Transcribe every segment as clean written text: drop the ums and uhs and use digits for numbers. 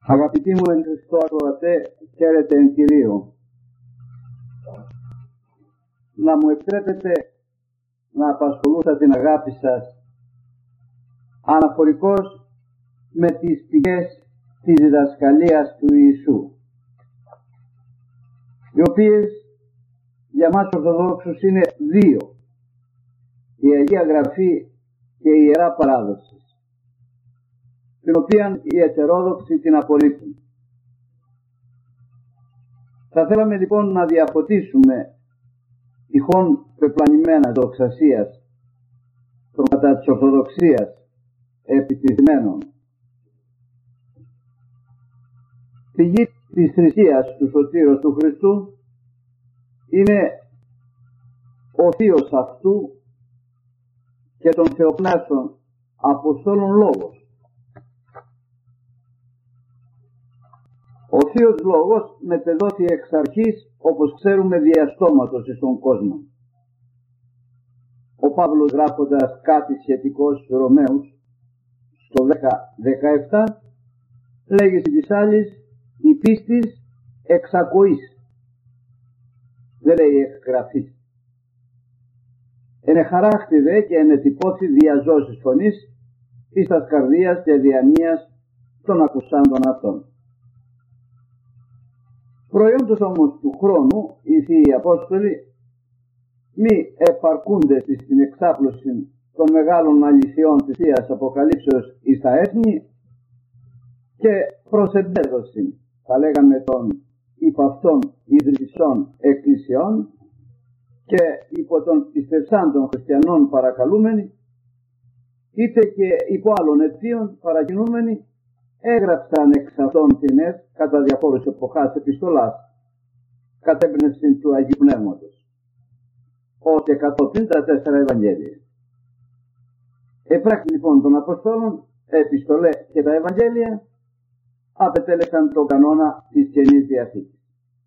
Αγαπητοί μου εν Χριστώ ακροατέ, χαίρετε εν Κυρίω. Να μου επιτρέπετε να απασχολούσα την αγάπη σας αναφορικώς με τις πηγές της διδασκαλίας του Ιησού, οι οποίες για μας Ορθοδόξους είναι δύο: η Αγία Γραφή και η Ιερά Παράδοση, την οποία οι ετερόδοξοι την απορρίπτουν. Θα θέλαμε λοιπόν να διαφωτίσουμε τυχόν πεπλανημένα δοξασίας των κατά της Ορθοδοξίας επιτυχημένων. Πηγή της θρησκείας του Σωτήρος του Χριστού είναι ο θείος αυτού και των θεοπνεύσεων Αποστόλων λόγος. Ο θείος λόγος μετεδόθη εξ αρχής, όπως ξέρουμε, διαστόματος στον κόσμο. Ο Παύλος, γράφοντας κάτι σχετικό στους Ρωμαίους στο 10:17, λέγει στις άλλες η πίστης εξακοής, δεν λέει εκγραφής. Ενε χαράχτη δε και ενετυπώθη διαζώσεις φωνής εις τας καρδίας και διανοίας των ακουσάντων αυτών. Προϊόντος όμως του χρόνου, οι Θείοι Απόστολοι μη επαρκούνται στην εξάπλωση των μεγάλων αληθιών της Θείας Αποκαλύψεως εις τα έθνη και προς εμπέδωση, θα λέγαμε, των υπ' αυτών ιδρυτισών εκκλησιών και υπό των πιστευσάντων χριστιανών παρακαλούμενοι, είτε και υπό άλλων αιτίων παρακινούμενοι, έγραψαν εξ αυτών την κατά διαφόρους εποχάς επιστολάς κατ' έμπνευση του Αγίου Πνεύματος, ως και κατόπιν τα 4 Ευαγγέλια. Επράκτη λοιπόν των Αποστόλων, επιστολέ και τα Ευαγγέλια απετέλεσαν τον κανόνα της Καινής Διαθήκης.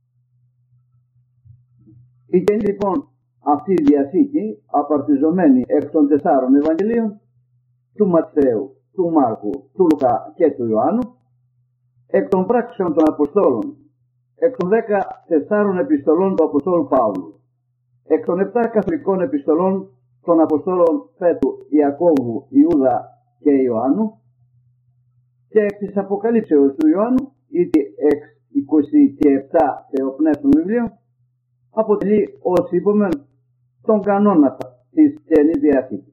Η Καινή λοιπόν αυτή η Διαθήκη, απαρτιζομένη εκ των 4 Ευαγγελίων, του Ματθαίου, του Μάρκου, του Λουκά και του Ιωάννου, εκ των πράξεων των Αποστόλων, εκ των 14 επιστολών του Αποστόλου Παύλου, εκ των 7 καθολικών επιστολών των Αποστόλων Πέτρου, Ιακώβου, Ιούδα και Ιωάννου, και εκ της Αποκαλύψεως του Ιωάννου, είτε εξ 27 θεοπνεύστων βιβλίων, αποτελεί ως είπαμε τον κανόνα της Καινής Διαθήκης.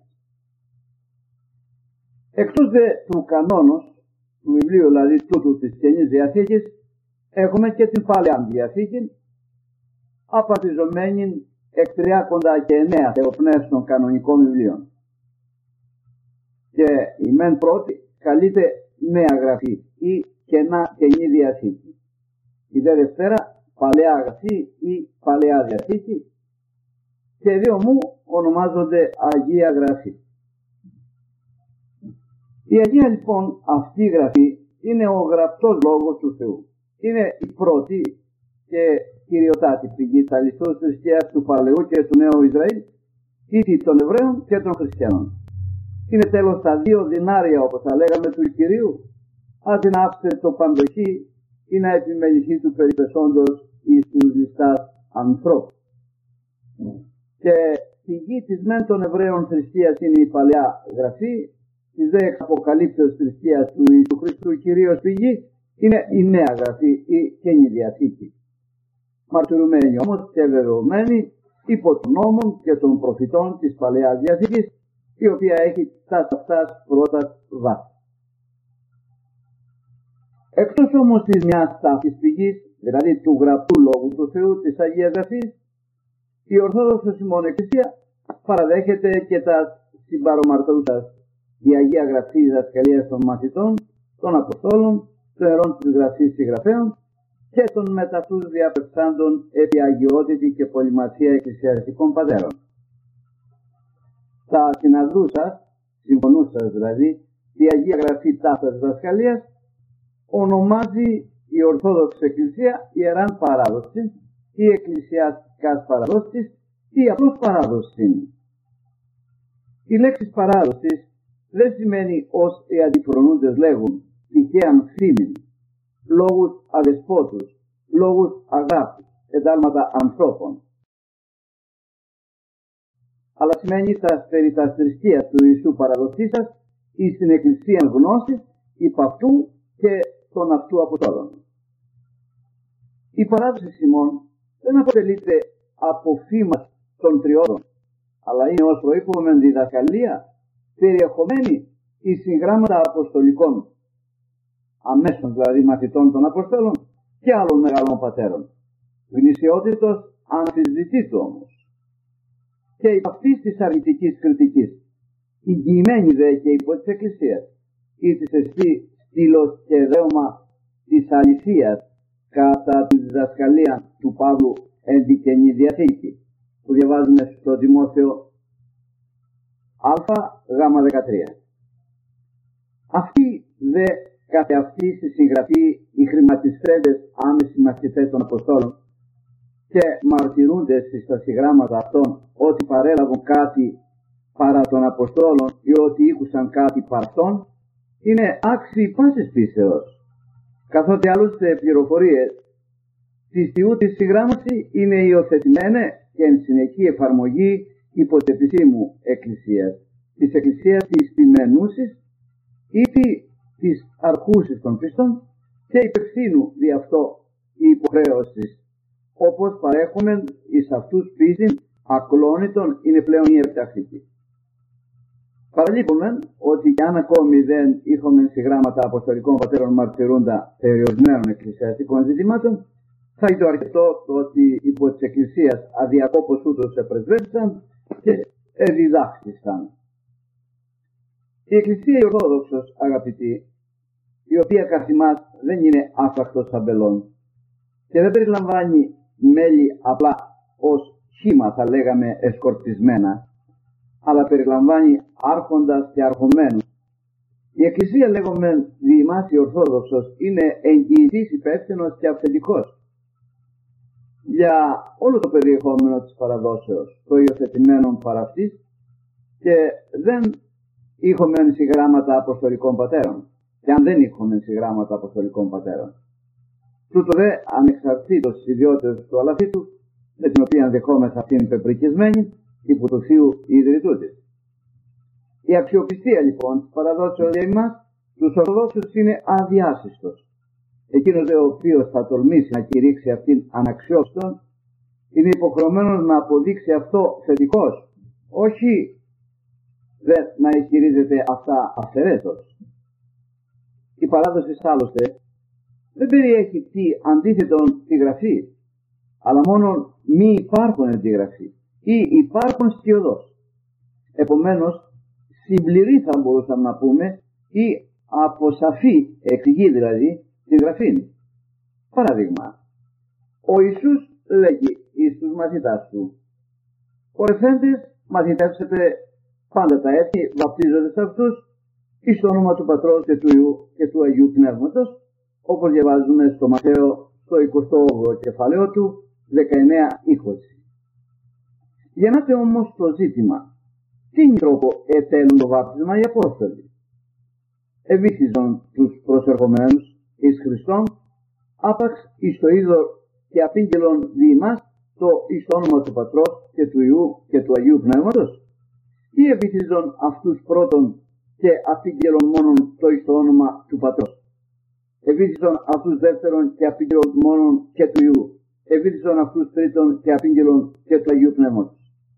Εκτός δε του κανόνος του βιβλίου, δηλαδή τούτου της Καινής Διαθήκης, έχουμε και την Παλαιά Διαθήκη, απαρτιζομένη εκ 39 θεοπνεύστων κανονικών βιβλίων. Και η μεν πρώτη καλείται Νέα Γραφή ή Καινή Διαθήκη. Η δε δευτέρα Παλαιά Γραφή ή Παλαιά Διαθήκη, και δύο μου ονομάζονται Αγία Γραφή. Η Αγία λοιπόν αυτή γραφή είναι ο γραπτός λόγος του Θεού. Είναι η πρώτη και κυριοτάτη πηγή της αληθούς θρησκείας του Παλαιού και του Νέου Ισραήλ, είτε των Εβραίων και των Χριστιανών. Είναι τέλος τα 2 δινάρια, όπως θα λέγαμε, του Κυρίου, αν την άφησε το παντοχή ή να επιμεληθεί του περιπεσόντος εις τους ληστάς ανθρώπου. Και πηγή της μεν των Εβραίων θρησκείας είναι η Παλαιά Γραφή, της δε εξ Αποκαλύψεως θρησκείας του Ιησού Χριστού κυρίως πηγή είναι η Νέα Γραφή ή Καινή Διαθήκη. Μαρτυρουμένη όμως και βεβαιωμένη υπό των νόμων και των προφητών της Παλαιάς Διαθήκης, η οποία έχει τας αυτάς πρώτας βάση. Εκτός όμως της μιας ταύτης πηγής, δηλαδή του γραπτού λόγου του Θεού της Αγίας Γραφής, η Ορθόδοξη ημών Εκκλησία παραδέχεται και τα συμπαρομαρτούσας η Αγία Γραφή διδασκαλίας των μαθητών, των Αποστόλων, των ιερών της Γραφής συγγραφέων και των μετά αυτούς διαπρεξάντων επί αγιότητη και πολυμαθία εκκλησιαστικών πατέρων. Τα συναντούσας, συμφωνούσας δηλαδή, η Αγία Γραφή ταύτας διδασκαλίας ονομάζει η Ορθόδοξη Εκκλησία ιεράν παράδοση ή εκκλησιαστικάς παραδόσης ή απλώς παράδοση. Η λέξη παράδοση δεν σημαίνει ως οι αντιφρονούντες λέγουν τυχαίαν φήμην, λόγους αδεσπότους, λόγους αγάπης, εντάλματα ανθρώπων. Αλλά σημαίνει περί τα θρησκείας του Ιησού παραδοθή σας εις την Εκκλησία γνώσης υπ' αυτού και των αυτού Αποστόλων. Η παράδοση Σιμών δεν αποτελείται από φήμας των τριώδων, αλλά είναι ως προείπομεν διδασκαλία περιεχομένη εις συγγράμματα αποστολικών, αμέσως δηλαδή μαθητών των Αποστόλων και άλλων μεγάλων πατέρων. Γνησιότητος αμφισβητήτου όμως. Και υπ' αυτής της αρνητικής κριτικής, εγγυημένη δε και υπό της Εκκλησίας, ή της εστί στήλος και δέωμα της αληθείας κατά τη διδασκαλία του Παύλου εν τη Καινή Διαθήκη, που διαβάζουμε στο Τιμόθεο Γ13. Αυτοί δε καθε αυτοί στη συγγραφή οι χρηματιστρέντες άμεσοι μαθητές των Αποστόλων και μαρτυρούνται στα συγγράμματα αυτών ότι παρέλαβαν κάτι παρά των Αποστόλων ή ότι ήκουσαν κάτι παρθών, είναι άξιοι πάσης πίστεως, καθότι άλλωστε πληροφορίες της τιούτης συγγράμμαση είναι υιοθετημένες και εν συνεχή εφαρμογή υπό της επισήμου Εκκλησίας, της Εκκλησίας της πειμενούσης ή της αρχούσης των πιστών και υπευθύνου δι' αυτό η υποχρέωση, όπως παρέχομεν εις αυτούς πίστην ακλόνητον είναι πλέον η επιτακτική. Παραλείπουμε ότι κι αν ακόμη δεν είχαμε συγγράμματα αποστολικών πατέρων μαρτυρούντα περιορισμένων εκκλησιαστικών ζητημάτων, θα είναι το αρκετό το ότι υπό της Εκκλησίας αδιακόπως ούτως επρεσβεύσαν και εδιδάχθησαν. Η Εκκλησία η Ορθόδοξος, αγαπητοί, η οποία καθ' ημάς δεν είναι άφρακτος αμπελών και δεν περιλαμβάνει μέλη απλά ως χύμα, θα λέγαμε, εσκορπισμένα, αλλά περιλαμβάνει άρχοντας και αρχομένους. Η Εκκλησία, λέγομαι, διημάς η Ορθόδοξος, είναι εγγυητής, υπεύθυνος και αυθεντικός για όλο το περιεχόμενο της παραδόσεως, το υιοθετημένο παρά αυτής, και δεν είχαμε συγγράμματα αποστολικών πατέρων. Και αν δεν είχαμε συγγράμματα αποστολικών πατέρων, τούτο δε ανεξαρτήτως της ιδιότητας του αλαθήτου, με την οποία δεχόμεθα αυτήν πεπρικισμένη υπό του Θείου ιδρυτού της. Η αξιοπιστία λοιπόν της παραδόσεως για εμάς, τους Ορθοδόξους, είναι αδιάσυστος. Εκείνος δε ο οποίος θα τολμήσει να κηρύξει αυτήν αναξιόπιστον, είναι υποχρεωμένος να αποδείξει αυτό θετικός, όχι δε να ισχυρίζεται αυτά αυθαιρέτως. Η παράδοση άλλωστε δεν περιέχει τι αντίθετον τη γραφή, αλλά μόνο μη υπάρχον τη γραφή ή υπάρχον σκιωδός. Επομένως, συμπληρεί θα μπορούσαμε να πούμε ή αποσαφή, εξηγεί δηλαδή τη γραφή. Παράδειγμα, ο Ιησούς λέγει εις τους μαθητάς του: «Ορεφέντες, μαθητεύσετε πάντα τα έθνη, βαπτίζονται αυτούς εις το όνομα του Πατρός και του Υιού και του Αγίου Πνεύματος», όπως διαβάζουμε στο Ματθαίο στο 28ο κεφαλαίο του 19-20. Γεννάται όμως το ζήτημα, τι τρόπο ετέλουν το βάπτισμα οι Απόστολοι? Εβύθιζον τους προσερχομένους εις Χριστόν, άπαξ εις το είδωρ και απήγγελον διημάς το εις το όνομα του Πατρός και του Υιού και του Αγίου Πνεύματος, ή εβύθιζον αυτούς πρώτον και απήγγελον μόνον το εις το όνομα του Πατρός? Εβύθιζον αυτούς δεύτερον και απήγγελον μόνον και του Υιού? Εβύθιζον αυτούς τρίτον και απήγγελον και του Αγίου Πνεύματος?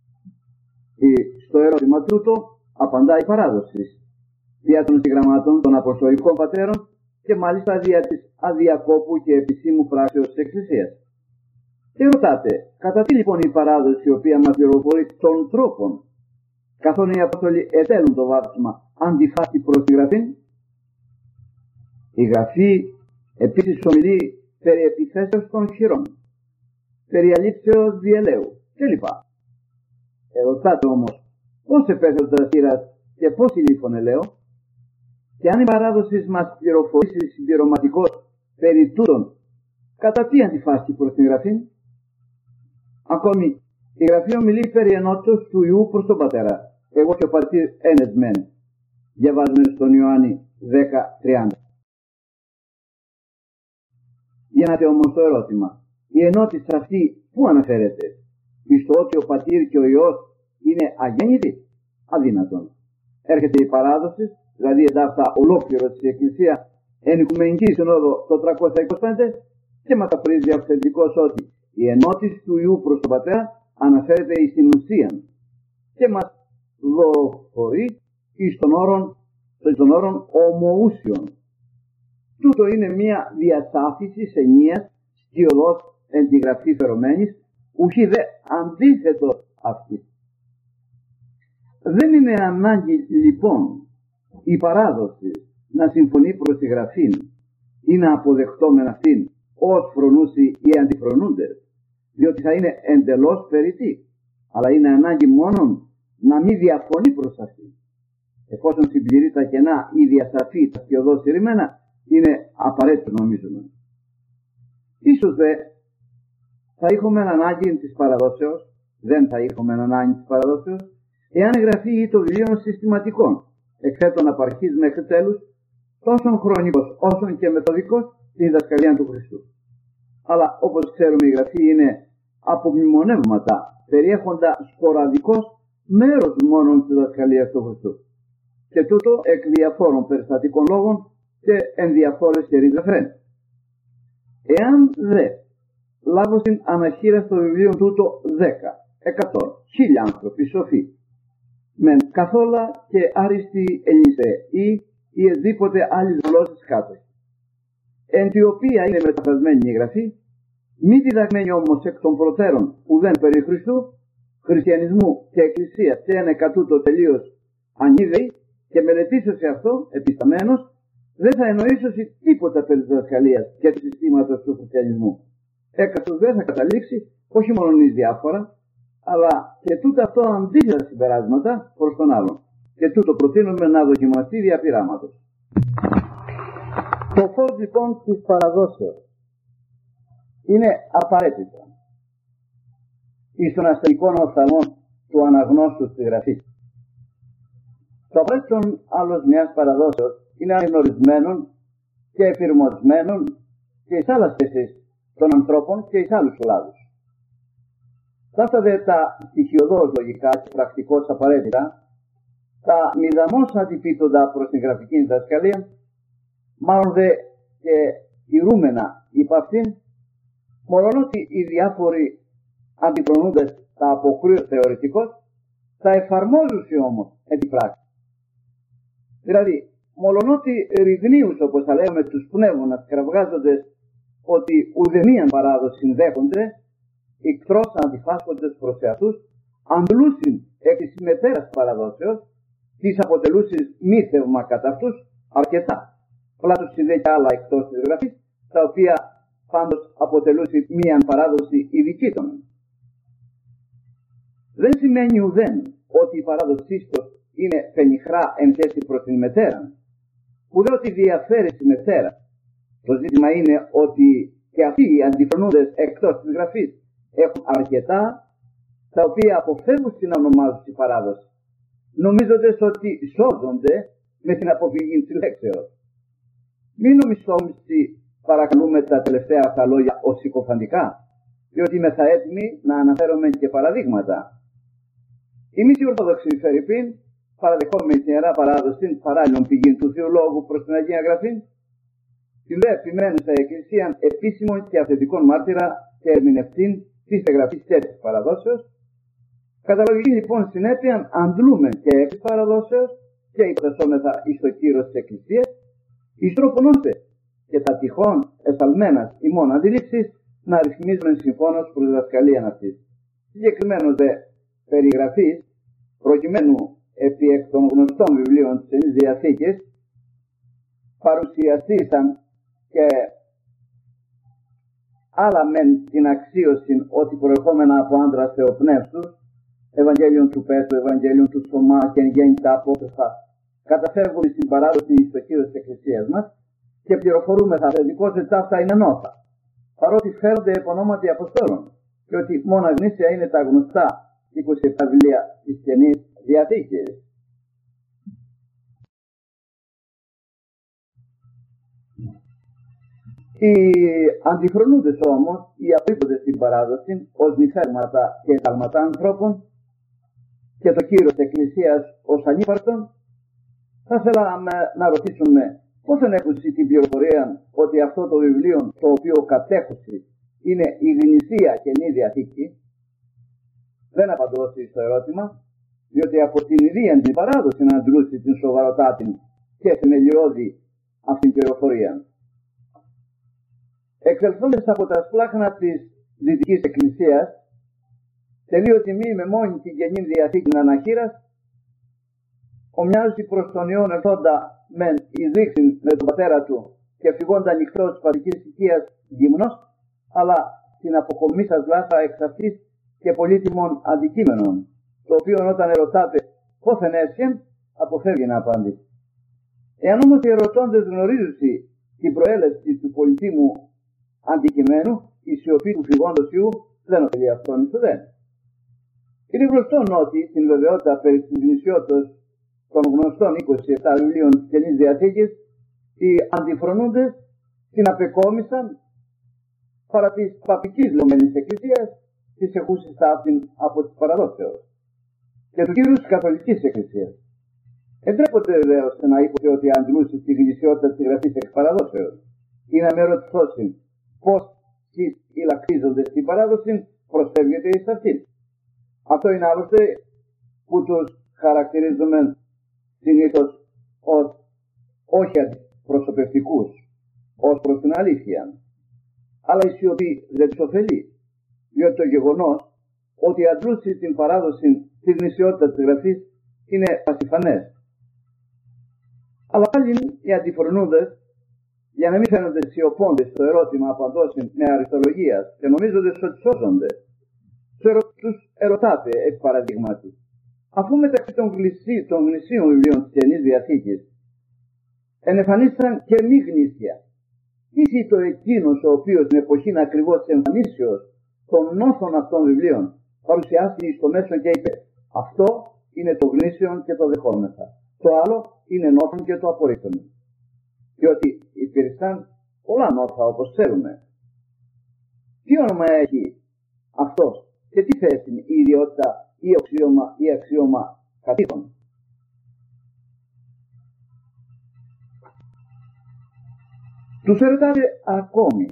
Στο ερώτημα τούτο απαντά η παράδοση δια των συγγραμμάτων των Αποστολικών Πατέρων και μάλιστα δια της αδιακόπου και επισήμου πράξεως της Εκκλησίας. Και ρωτάτε, κατά τι λοιπόν η παράδοση η οποία μας πληροφορεί των τρόπων καθόν οι Απόστολοι ετέλουν το βάπτισμα αντιφάσκει προς τη γραφή? Η γραφή επίσης ομιλεί περί επιθέσεως των χειρών, περί αλήψεως διελαίου κλπ. Ρωτάτε όμως, πώς επέθεσαν χείρας και πώς ηλίφων ελαίο? Και αν η παράδοση μας πληροφορήσει συμπληρωματικώς περί τούτων, κατά τι αντιφάσκει προς την γραφή? Ακόμη, η γραφή ομιλεί περί ενότητος του Υιού προς τον Πατέρα. Εγώ και ο Πατήρ ένες μεν. Διαβάζουμε στον Ιωάννη 10:30. Γίνεται όμως το ερώτημα, η ενότηση αυτή πού αναφέρεται? Στο ότι ο Πατήρ και ο Υιός είναι αγέννητοι? Αδύνατον. Έρχεται η παράδοση, δηλαδή εντάφτα ολόκληρο της Εκκλησία εν Οικουμενική Συνόδο το 325 και μεταφρίζει αυθεντικώς ότι η ενότηση του Υιού προς τον Πατέρα αναφέρεται στην ουσία και μας δοφορεί στον όρον ομοούσιον. Τούτο είναι μια διασάφηση ενίας σκιωδώς εν τη γραφή φερομένης, ουχή δε αντίθετο αυτή. Δεν είναι ανάγκη λοιπόν η παράδοση να συμφωνεί προς τη γραφή ή να αποδεχτόμεν αυτήν ως φρονούσι ή αντιφρονούντες, διότι θα είναι εντελώς περιττή, αλλά είναι ανάγκη μόνον να μην διαφωνεί προς αυτή. Εφόσον συμπληρεί τα κενά ή διασαφή τα σκιωδώς ηρημένα, είναι απαραίτητο νομίζουμε. Ίσως δε θα είχαμε ανάγκη της παραδόσεως, δεν θα είχαμε ανάγκη της παραδόσεως, εάν εγγραφεί ή το βιβλίο συστηματικών, εκθέτων απ' αρχής μέχρι τέλους, τόσο χρονικός όσο και μεθοδικός στη διδασκαλία του Χριστού. Αλλά όπως ξέρουμε η γραφή είναι απομνημονεύματα, περιέχοντα σποραδικός μέρος μόνο της διδασκαλίας του Χριστού. Και τούτο εκ διαφόρων περιστατικών λόγων και εν διαφόρες καιρείς ρεφρέν. Εάν δε λάβω στην αναχείρα στο βιβλίο τούτο 10, 100, 1000 άνθρωποι σοφοί, μεν καθόλα και άριστοι Ελληνιστέ ή εσδήποτε άλλης γλώσσης κάτω, εν τη οποία είναι μεταφρασμένη η γραφή, μη διδαγμένη όμως εκ των προτέρων ουδέν περί Χριστού, χριστιανισμού και εκκλησίας και εν εκατούτο τελείως ανίδεοι, και μελετήσω σε αυτό επισταμένος, δεν θα εννοήσω τίποτα περί της διδασκαλίας και του συστήματος του χριστιανισμού. Έκαστος δεν θα καταλήξει όχι μόνο εις διάφορα, αλλά και τούτα αυτό αντίθετα συμπεράσματα προς τον άλλον. Και τούτο προτείνουμε να δοκιμαστεί δια πειράματος. Το φως λοιπόν της παραδόσεως είναι απαραίτητο εις των ασθενικών οφθαλμών του αναγνώστου της γραφής. Το απαραίτητο άλλος μιας παραδόσεως είναι αναγνωρισμένων και εφηρμοσμένων και εις άλλες θέσεις των ανθρώπων και εις άλλους κλάδους. Αυτά δε τα στοιχειωδώς λογικά και πρακτικώς απαραίτητα, τα μηδαμώς αντιπίπτοντα προς την γραφική διδασκαλία, μάλλον δε και ηρούμενα υπ' αυτήν, μολονότι οι διάφοροι αντιφρονούντες τα αποκρούουν θεωρητικώς, τα εφαρμόζουν όμως εν τη πράξη. Δηλαδή, μολονότι ρηγνίους, όπως θα λέμε, τους πνεύμονας κραυγάζοντες ότι ουδεμίαν παράδοση συνδέχονται, εκτρός αντιφάσκοντες προς εαυτούς, αντλούσιν εκ της μετέρας παραδόσεως, της αποτελούσιν μύθευμα κατά αυτούς, αρκετά. Πλάτος δε και άλλα εκτός της γραφής, τα οποία πάντως αποτελούσιν μίαν παράδοση ειδική των. Δεν σημαίνει ουδέν ότι η παράδοσή τους είναι πενιχρά εν σχέση προς την μετέρα, ουδέ ότι διαφέρει στη μετέρα. Το ζήτημα είναι ότι και αυτοί οι αντιφρονούντες εκτός της γραφής έχουν αρκετά, τα οποία αποφεύγουν στην ονομάζουση παράδοση, νομίζοντας ότι σώζονται με την αποφυγή της λέξεως. Μην νομισόμαστε παρακαλούμε τα τελευταία αυτά λόγια ως συκοφαντικά, διότι είμαι θα έτοιμοι να αναφέρομαι και παραδείγματα. Εμείς οι Ορθόδοξοι φερειπίν παραδεχόμενοι την Ιερά Παράδοση παράλληλων πηγήν του Θεού Λόγου προς την Αγία Γραφή, την δε επιμένουσα Εκκλησίαν επίσημων και αυθεντικών μάρτυρα και ερμηνευτήν της εγγραφής και της παραδόσεως. Κατά λογική λοιπόν συνέπεια αντλούμε και επί της παραδόσεως και υποτασσόμεθα εις το κύρος της Εκκλησίας, εις τρόπον ώστε και τα τυχόν εσαλμένας ημών αντιλήψεις να ρυθμίζουμε συμφώνως προς διδασκαλίαν αυτής. Συγκεκριμένως δε περιγραφής, προκειμένου επί εκ των γνωστών βιβλίων της Ιερής Διαθήκης, παρουσιαστήσαν και άλλα μεν την αξίωση ότι προερχόμενα από άντρα θεοπνεύστους, Ευαγγέλιον του Πέτρου, Ευαγγέλιον του Θωμά και εν γέννη τα απόκρυφα, καταφεύγουν στην παράδοση στο κύρος της Εκκλησίας μας και πληροφορούμε θα θετικώς ότι αυτά είναι νότα, παρότι φέρονται επ' ονόματι Αποστόλων και ότι μόνο γνήσια είναι τα γνωστά 27 βιβλία της Καινής Διαθήκης. Οι αντιφρονούντες όμως, οι απίπτοντες στην παράδοση, ως νηφέρματα και εντάλματα ανθρώπων και το κύρος της Εκκλησίας ως ανύπαρτον, θα θέλαμε να ρωτήσουμε πώς δεν έχουν την πληροφορία ότι αυτό το βιβλίο το οποίο κατέχουσε είναι η γνησία Καινή Διαθήκη. Δεν απαντώ στο ερώτημα, διότι από την ίδια την παράδοση να αντλούσει την σοβαροτάτη και θεμελιώδη αυτήν την πληροφορία. Εξελθώντας από τα σπλάχνα της Δυτικής Εκκλησίας, τελείω τιμή με μόνη την Καινή Διαθήκη αναχείρας, ομοιάζει προς τον Υιόν ερθόντα μεν εις με τον πατέρα του και φυγόντα ανοιχτός της πατρικής οικίας γυμνός, αλλά την αποκομίσας λάθα εξ αυτής και πολύτιμων αντικείμενων, το οποίο όταν ερωτάτε πόθεν έσχεν, αποφεύγει να απαντήσει. Εάν όμως οι ερωτώντες γνωρίζουν την προέλευση του πολύτιμου αντικειμένου, η σιωπή του φυγόντος Υιού δεν ωφελεί αυτόν εις. Είναι γνωστό ότι την βεβαιότητα περί της γνησιότητας των γνωστών 27 βιβλίων της Καινής Διαθήκης, οι αντιφρονούντες την απεκόμισαν παρά της παπικής λομμένης εκκλησίας, της εχούσης ταύτην από τις παραδόσεως και του κύρους της Καθολικής Εκκλησίας. Εντρέπονται βεβαίως να είπε ότι αντλούσε τη γνησιότητα της γραφής εξ παραδόσεως ή να με ρωτηθώσει πώς τις ηλακτίζονται στην παράδοση προσφεύγεται εις αυτήν. Αυτό είναι άλλωστε που τους χαρακτηρίζουμε συνήθως ως όχι αντιπροσωπευτικούς, ως προς την αλήθεια. Αλλά η σιωπή δεν τους ωφελεί, διότι το γεγονός ότι αντλούσε την παράδοση της γνησιότητας της γραφής είναι πασιφανές. Αλλά πάλι οι αντιφρονούντες, για να μην φαίνονται σιωπώντες στο ερώτημα απαντώσιν με αριστολογίας και νομίζοντας ότι σώζονται, τους ερωτάτε εκ παραδείγματι, αφού μεταξύ των γνησίων βιβλίων της Καινής Διαθήκης ενεφανίστηκαν και μη γνήσια, ήσυ το εκείνος ο οποίος στην εποχή ακριβώς της εμφανίσεως των νόθων αυτών βιβλίων παρουσιάστηκε στο μέσο και είπε, αυτό είναι το γνήσιον και το δεχόμεθα, το άλλο είναι νόθον και το απορρίπτουμε. Διότι υπήρξαν πολλά νόθα όπως ξέρουμε. Τι όνομα έχει αυτός και τι θέση είναι η ιδιότητα ή αξίωμα κατοίκων. Τους ερωτάτε ακόμη.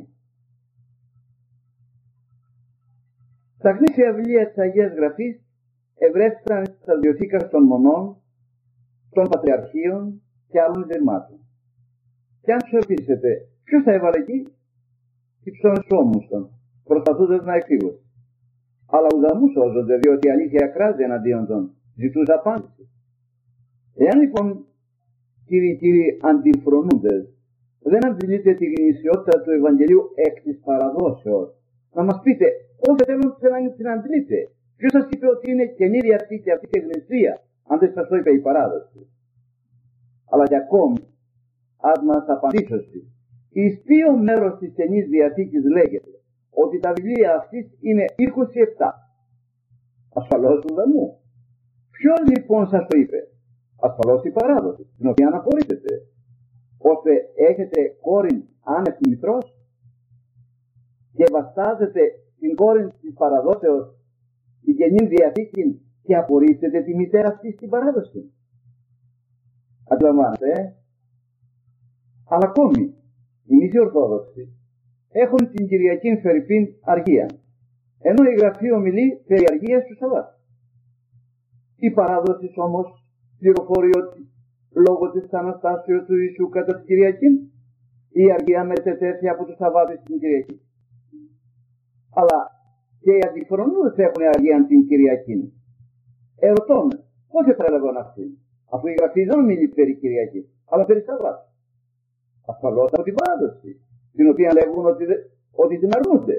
Τα γνήσια βιβλία της Αγίας Γραφής ευρέθηκαν στα βιβλιοθήκας των μονών, των πατριαρχείων και άλλων ιδρυμάτων. Και αν τους ρωτήσετε ποιος θα έβαλε εκεί, υψωνεσόμουσαν, προσπαθούνται να εκφύγουν. Αλλά ουδαμού σώζονται, διότι η αλήθεια ακράζει εναντίον των, ζητούς απάντηση. Εάν λοιπόν, κύριοι αντιφρονούντες, δεν αντιλείτε τη γνησιότητα του Ευαγγελίου εκ της παραδόσεως, να μας πείτε πώς θέλουν να την αντιλείτε. Ποιος σας είπε ότι είναι Καινή Διαθήκη αυτή και γνησία, αν δεν σας το είπε η παράδοση. Αλλά και ακόμη, αν μας απαντήσετε, εις ποιο μέρος της Καινής Διαθήκης λέγεται ότι τα βιβλία αυτής είναι 27. Ασφαλώς ουδαμού. Ποιος λοιπόν σας το είπε? Ασφαλώς η παράδοση, την οποία αναπορρίπτεται, ώστε έχετε κόρην άνευ μητρός και βαστάζετε την κόρην της παραδόσεως την Καινή Διαθήκη και απορρίπτετε τη μητέρα αυτή στην παράδοση. Αντιλαμβάνετε, Αλλά ακόμη, οι μισοί Ορθόδοξοι έχουν την Κυριακή φερειπίν αργία, ενώ η Γραφή ομιλεί περί αργίας του Σαββάτ. Η παράδοση όμως πληροφορεί ότι λόγω της Αναστάσεως του Ιησού κατά την Κυριακή, η αργία μετετέθη από το Σαββάτο στην Κυριακή. Αλλά και οι αντιφρονούντες έχουν αργία την Κυριακή. Ερωτώ με, πώς επέλεγαν αυτοί, αφού η Γραφή δεν ομιλεί περί Κυριακή, αλλά περί Σαββάτ. Ασφαλώς από την παράδοση, την οποία λέγουν ότι την αρνούνται.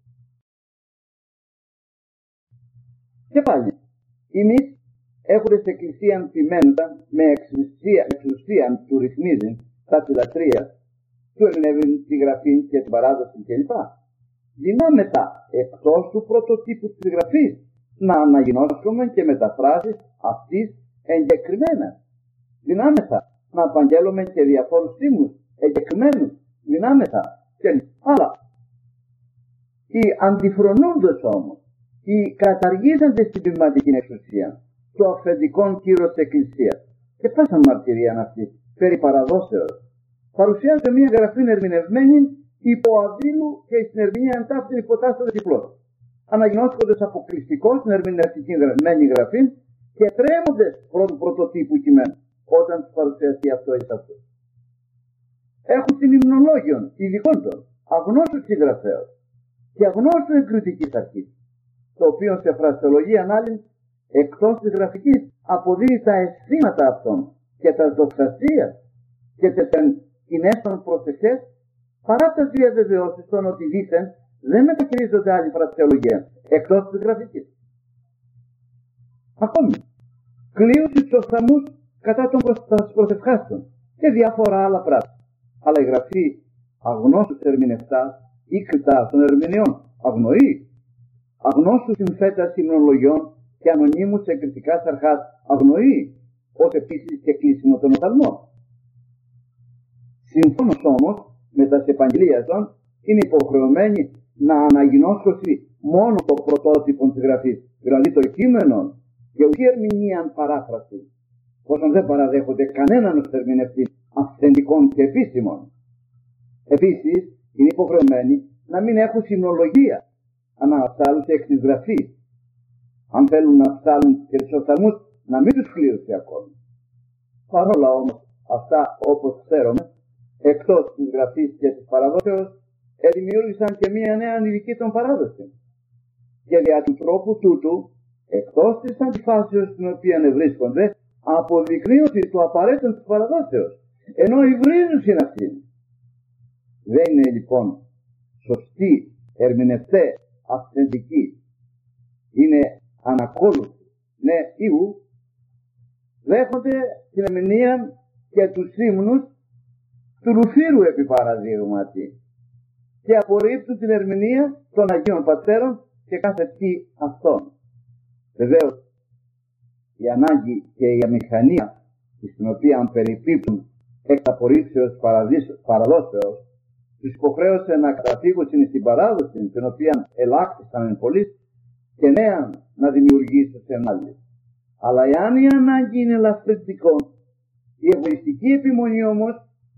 Και πάλι, εμείς έχοντας εκκλησίαν ποιμέντα με εξουσίαν του ρυθμίζει τα τη λατρεία, του ερμηνεύουν τη γραφή και την παράδοση κλπ. Δυνάμετα εκτός του πρωτοτύπου της γραφής να αναγινώσουμε και μεταφράσεις αυτής εγκεκριμένα. Δυνάμετα να απαγγέλουμε και διαφόρους τίμους εγκεκριμένους. Δυνάμετα Αλλά οι αντιφρονούντες όμως, οι καταργήσαντες στην πνευματική εξουσία, το αυθεντικό κύρος της Εκκλησίας, και πάσαν μαρτυρία αυτή περί παραδόσεως, παρουσιάζεται μια γραφή ερμηνευμένη υπό αδίλου και στην ερμηνεία ταύτην υποτάσσονται διπλώς. Αναγνώσκοντες αποκλειστικώς στην ερμηνευτική γραφή και τρέμοντες πρώτου πρωτοτύπου κειμένου, όταν τους παρουσιαστεί αυτό εις αυτό. Έχουν την υμνολόγιον ειδικών των, αγνώστου συγγραφέως και αγνώστου εκκριτικής αρχής, το οποίο σε φρασιολογία άλλη, εκτός της γραφικής, αποδίδει τα αισθήματα αυτών και τα δοξασίας και τις κοινές των προσευχές, παρά τα διαβεβαιώσεις των ότι δήθεν δεν μεταχειρίζονται άλλη φρασιολογία εκτός της γραφικής. Ακόμη, κλείωση τους οφθαλμούς κατά των προσευχάστων και διάφορα άλλα πράγματα. Αλλά η γραφή αγνώστου ερμηνευτάς ή κριτάς των ερμηνεών αγνοεί, αγνώστου συνθέτας υμνολογιών και ανωνύμους εκκριτικάς αρχάς αγνοεί, ως επίσης και κλείσιμο των οφθαλμών. Σύμφωνος όμως με τα επαγγελίας των, είναι υποχρεωμένοι να αναγνώσκωση μόνο το πρωτότυπο της γραφής, δηλαδή το κείμενο, και ουκή ερμηνείαν παράφραση, όσον δεν παραδέχονται κανέναν ως ερμηνευτή αυθεντικών και επίσημων. Επίσης, είναι υποχρεωμένοι να μην έχουν συνολογία αναψάλουν εκ της γραφής. Αν θέλουν να ψάλουν και τους οφθαλμούς, να μην τους κλείρουν ακόμη. Παρόλα όμως αυτά, όπως ξέρουμε, εκτός της γραφής και της παραδόσεως, δημιούργησαν και μία νέα ειδική των παράδοση. Και δια του τρόπου τούτου, εκτός της αντιφάσεως στην οποία βρίσκονται, αποδεικνύονται το απαραίτητο της παραδόσεως, ενώ υβρίζουν στην αυτήν. Δεν είναι λοιπόν σωστή, ερμηνευτέ, αυθεντική. Είναι ανακόλουθη. Ναι, ήου δέχονται την ερμηνεία και τους ύμνους του Ρουφύρου επί παραδείγματι και απορρίπτουν την ερμηνεία των Αγίων Πατέρων και κάθε τι αυτών. Βεβαίως, η ανάγκη και η αμηχανία στην οποία περιπίπτουν εκ απορρίψεως παραδόσεως τους υποχρέωσε να καταφύγουν στην παράδοση την οποία ελάχισταν εν πολλής και νέα να δημιουργήσουν σε άλλη. Αλλά εάν η ανάγκη είναι ελαφρυντικό, η εγωιστική επιμονή όμως,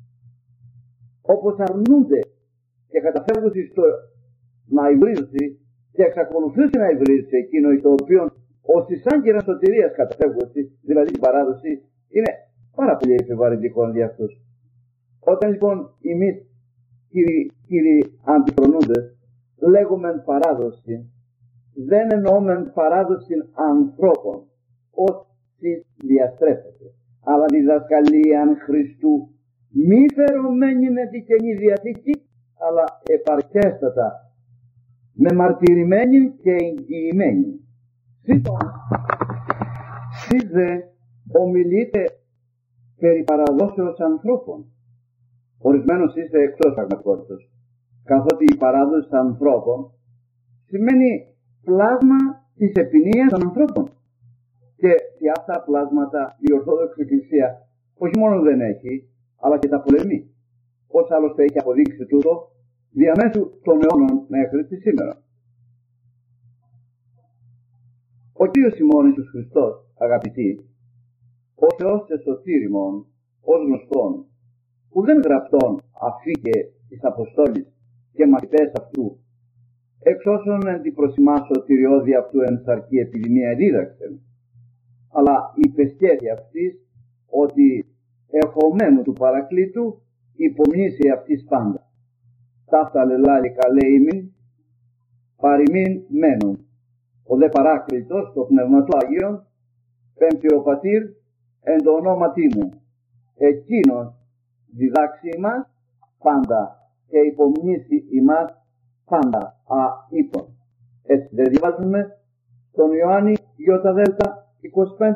όπως αρνούνται και καταφεύγουν στο να υβρίζουν και εξακολουθούν να υβρίζουν εκείνο το οποίο ως εις άγκυρας σωτηρίας καταφεύγουν, δηλαδή την παράδοση, είναι πάρα πολύ επιβαρυντικό για αυτούς. Όταν λοιπόν εμείς, κύριοι αντιφρονούντες, λέγουμε παράδοση, δεν εννοούμε παράδοση ανθρώπων, όσοι διαστρέφεται, αλλά διδασκαλία Χριστού, μη φερωμένη με τη Καινή Διαθήκη, αλλά επαρκέστατα, με μαρτυρημένη και εγγυημένη. Σεις δε ομιλείτε περί παραδόσεως ανθρώπων. Ορισμένος είστε εκτός πραγματικότητας, καθότι η παράδοση ανθρώπων σημαίνει πλάσμα της επινίας των ανθρώπων. Και σε αυτά πλάσματα η Ορθόδοξη Εκκλησία όχι μόνο δεν έχει, αλλά και τα πολεμεί. Ως άλλωστε έχει αποδείξει τούτο διαμέσου των αιώνων μέχρι τη σήμερα. Ο Κύριος ημών Ιησούς Χριστός, αγαπητοί, ο Θεός εσωτήριμον, ως γνωστόν, που δεν γραπτών αφήκε της Αποστόλης και μαθητές αυτού, εξ όσων εν την προσιμά σωτηριώδη αυτού εν σαρκή επιδημία δίδαξεν, αλλά υπεσκέθη αυτής ότι ερχομένου του παρακλήτου υπομνήσει αυτής πάντα. Ταύτα λελάλη καλέ ημιν, παροιμήν μένουν. Ο δε παράκλητος, το Πνεύμα του Άγιον, πέμπτη ο Πατήρ, εν το ονόματί μου. Εκείνος διδάξει ημάς πάντα και υπομνήσει ημάς πάντα είπων. Έτσι δεν διαβάζουμε στον Ιωάννη Ι-Δ 25-26.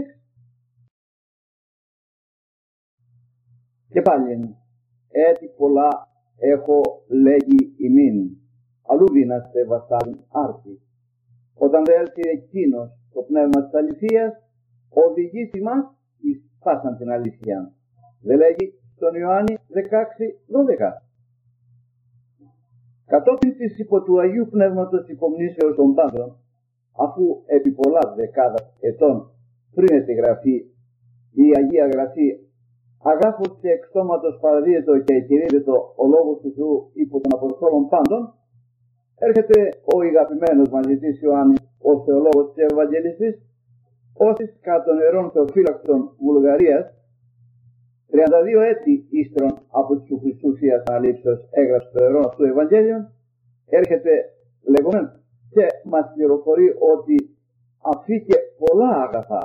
Και πάλι, έτσι πολλά έχω λέγει ημίν, αλλού δίναστε βασάλιν άρτη. Όταν δε έλθει εκείνος το πνεύμα της αληθείας, οδηγήσει μας εις πάσαν την αλήθεια. Δεν λέγει στον Ιωάννη 16-12. Κατόπιν της υπό του Αγίου Πνεύματος υπομνήσεως των πάντων, αφού επί πολλά δεκάδα ετών πριν επιγραφεί η Αγία Γραφή, αγράφος και εξ στόματος παραδίδετο και εκηρύττετο ο Λόγος του Θεού υπό των Αποστόλων πάντων, έρχεται ο ηγαπημένος μαθητής Ιωάννης, ο θεολόγος και Ευαγγελιστής, όσοι κατά των ιερών Θεοφύλακτων Βουλγαρίας, 32 έτη ύστερον από της του Χριστού Θείας Αναλήψεως έγραψε το ιερό αυτού Ευαγγέλιο, έρχεται λεγόμενο και μας πληροφορεί ότι αφήκε πολλά αγαθά.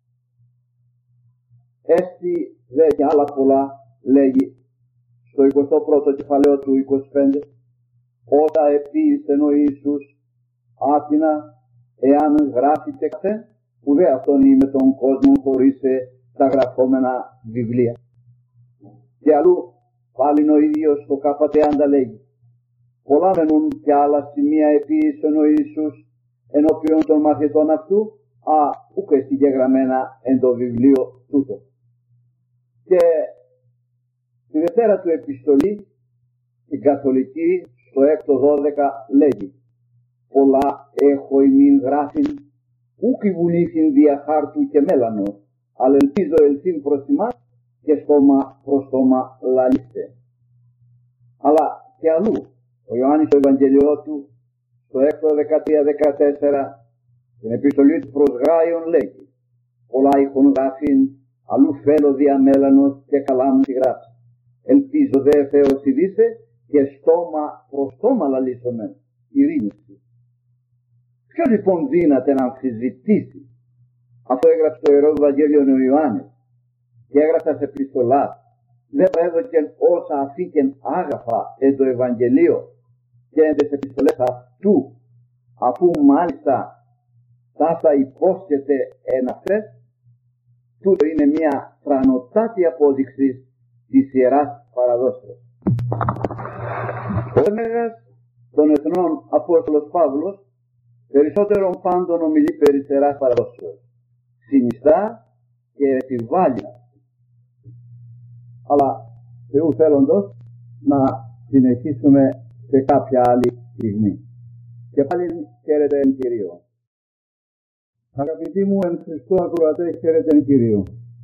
Έστι δε και άλλα πολλά, λέγει στο 21ο κεφαλαίο του 25, όταν επίησεν ο Ιησούς άτινα, εάν γράφητε καθέ, ουδέ αυτόν ή με τον κόσμο χωρίς τα γραφόμενα βιβλία. Και αλλού πάλιν ο ίδιος το Κ30 λέγει, πολλά μενούν και άλλα σημεία επίησεν ο Ιησούς ενώπιον των μαθητών αυτού, ούκ εστι γεγραμμένα εν το βιβλίο τούτο. Και στη δευτέρα του επιστολή, την καθολική, στο 6-12 λέγει, πολλά έχω ημίν γράφην, ούκ βουλήθην δια χάρτου και μέλανος, αλλά ελπίζω ελθύν προς ημάς και στόμα προς στόμα λαλίστε. Αλλά και αλλού, ο Ιωάννης το Ευαγγελιό του, στο 6-13-14, την επιστολή του προς Γάιον λέγει, πολλά έχουν γράφην, αλλού φέλω δια μέλανος και καλά μου τη γράψει. Ελπίζω δε Θεός ειδήσε και στόμα προς στόμα λαλίσσομεν, ειρήνηση. Ποιος λοιπόν δύναται να αμφισβητήσει? Αυτό έγραψε το Ιερό Ευαγγέλιο ο Ιωάννης και έγραψε σε επιστολά. Δεν έδωκεν όσα αφήκεν άγαφα εν το Ευαγγελίο και εν τις επιστολές αυτού, αφού μάλιστα ταύτα υπόσχεται εν αυτές. Τούτο είναι μια τρανοτάτη απόδειξη της Ιεράς Παραδόσεως. Ο Μέγας των Εθνών Απόστολος Παύλος περισσότερον πάντων ομιλεί περί της Ιεράς Παραδόσεως. Συνιστά και επιβάλλει. Αλλά Θεού θέλοντος να συνεχίσουμε σε κάποια άλλη στιγμή. Και πάλι χαίρετε εν Κυρίω. Αγαπητοί μου εν Χριστώ ακροατές, χαίρετε εν Κυρίω.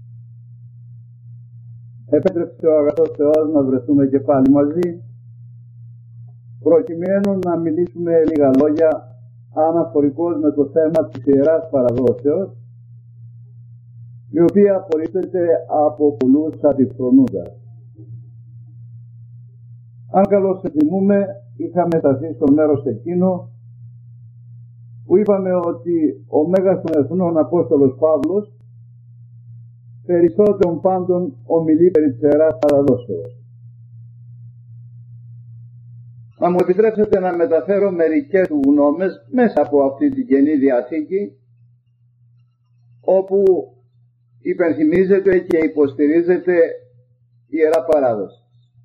Επέτρεψε ο αγαθός Θεός να βρεθούμε και πάλι μαζί, προκειμένου να μιλήσουμε λίγα λόγια αναφορικώς με το θέμα της Ιεράς Παραδόσεως, η οποία απορρίπτεται από πολλούς αντιφρονούντας. Αν καλώς θυμούμε, είχαμε σταθεί στο μέρος εκείνο που είπαμε ότι ο Μέγας των Εθνών Απόστολος Παύλος περισσότερον πάντων ομιλεί περί της Ιεράς Παραδόσεως. Να μου επιτρέψετε να μεταφέρω μερικές γνώμες μέσα από αυτή την Καινή Διαθήκη, όπου υπενθυμίζεται και υποστηρίζεται η Ιερά Παράδοση.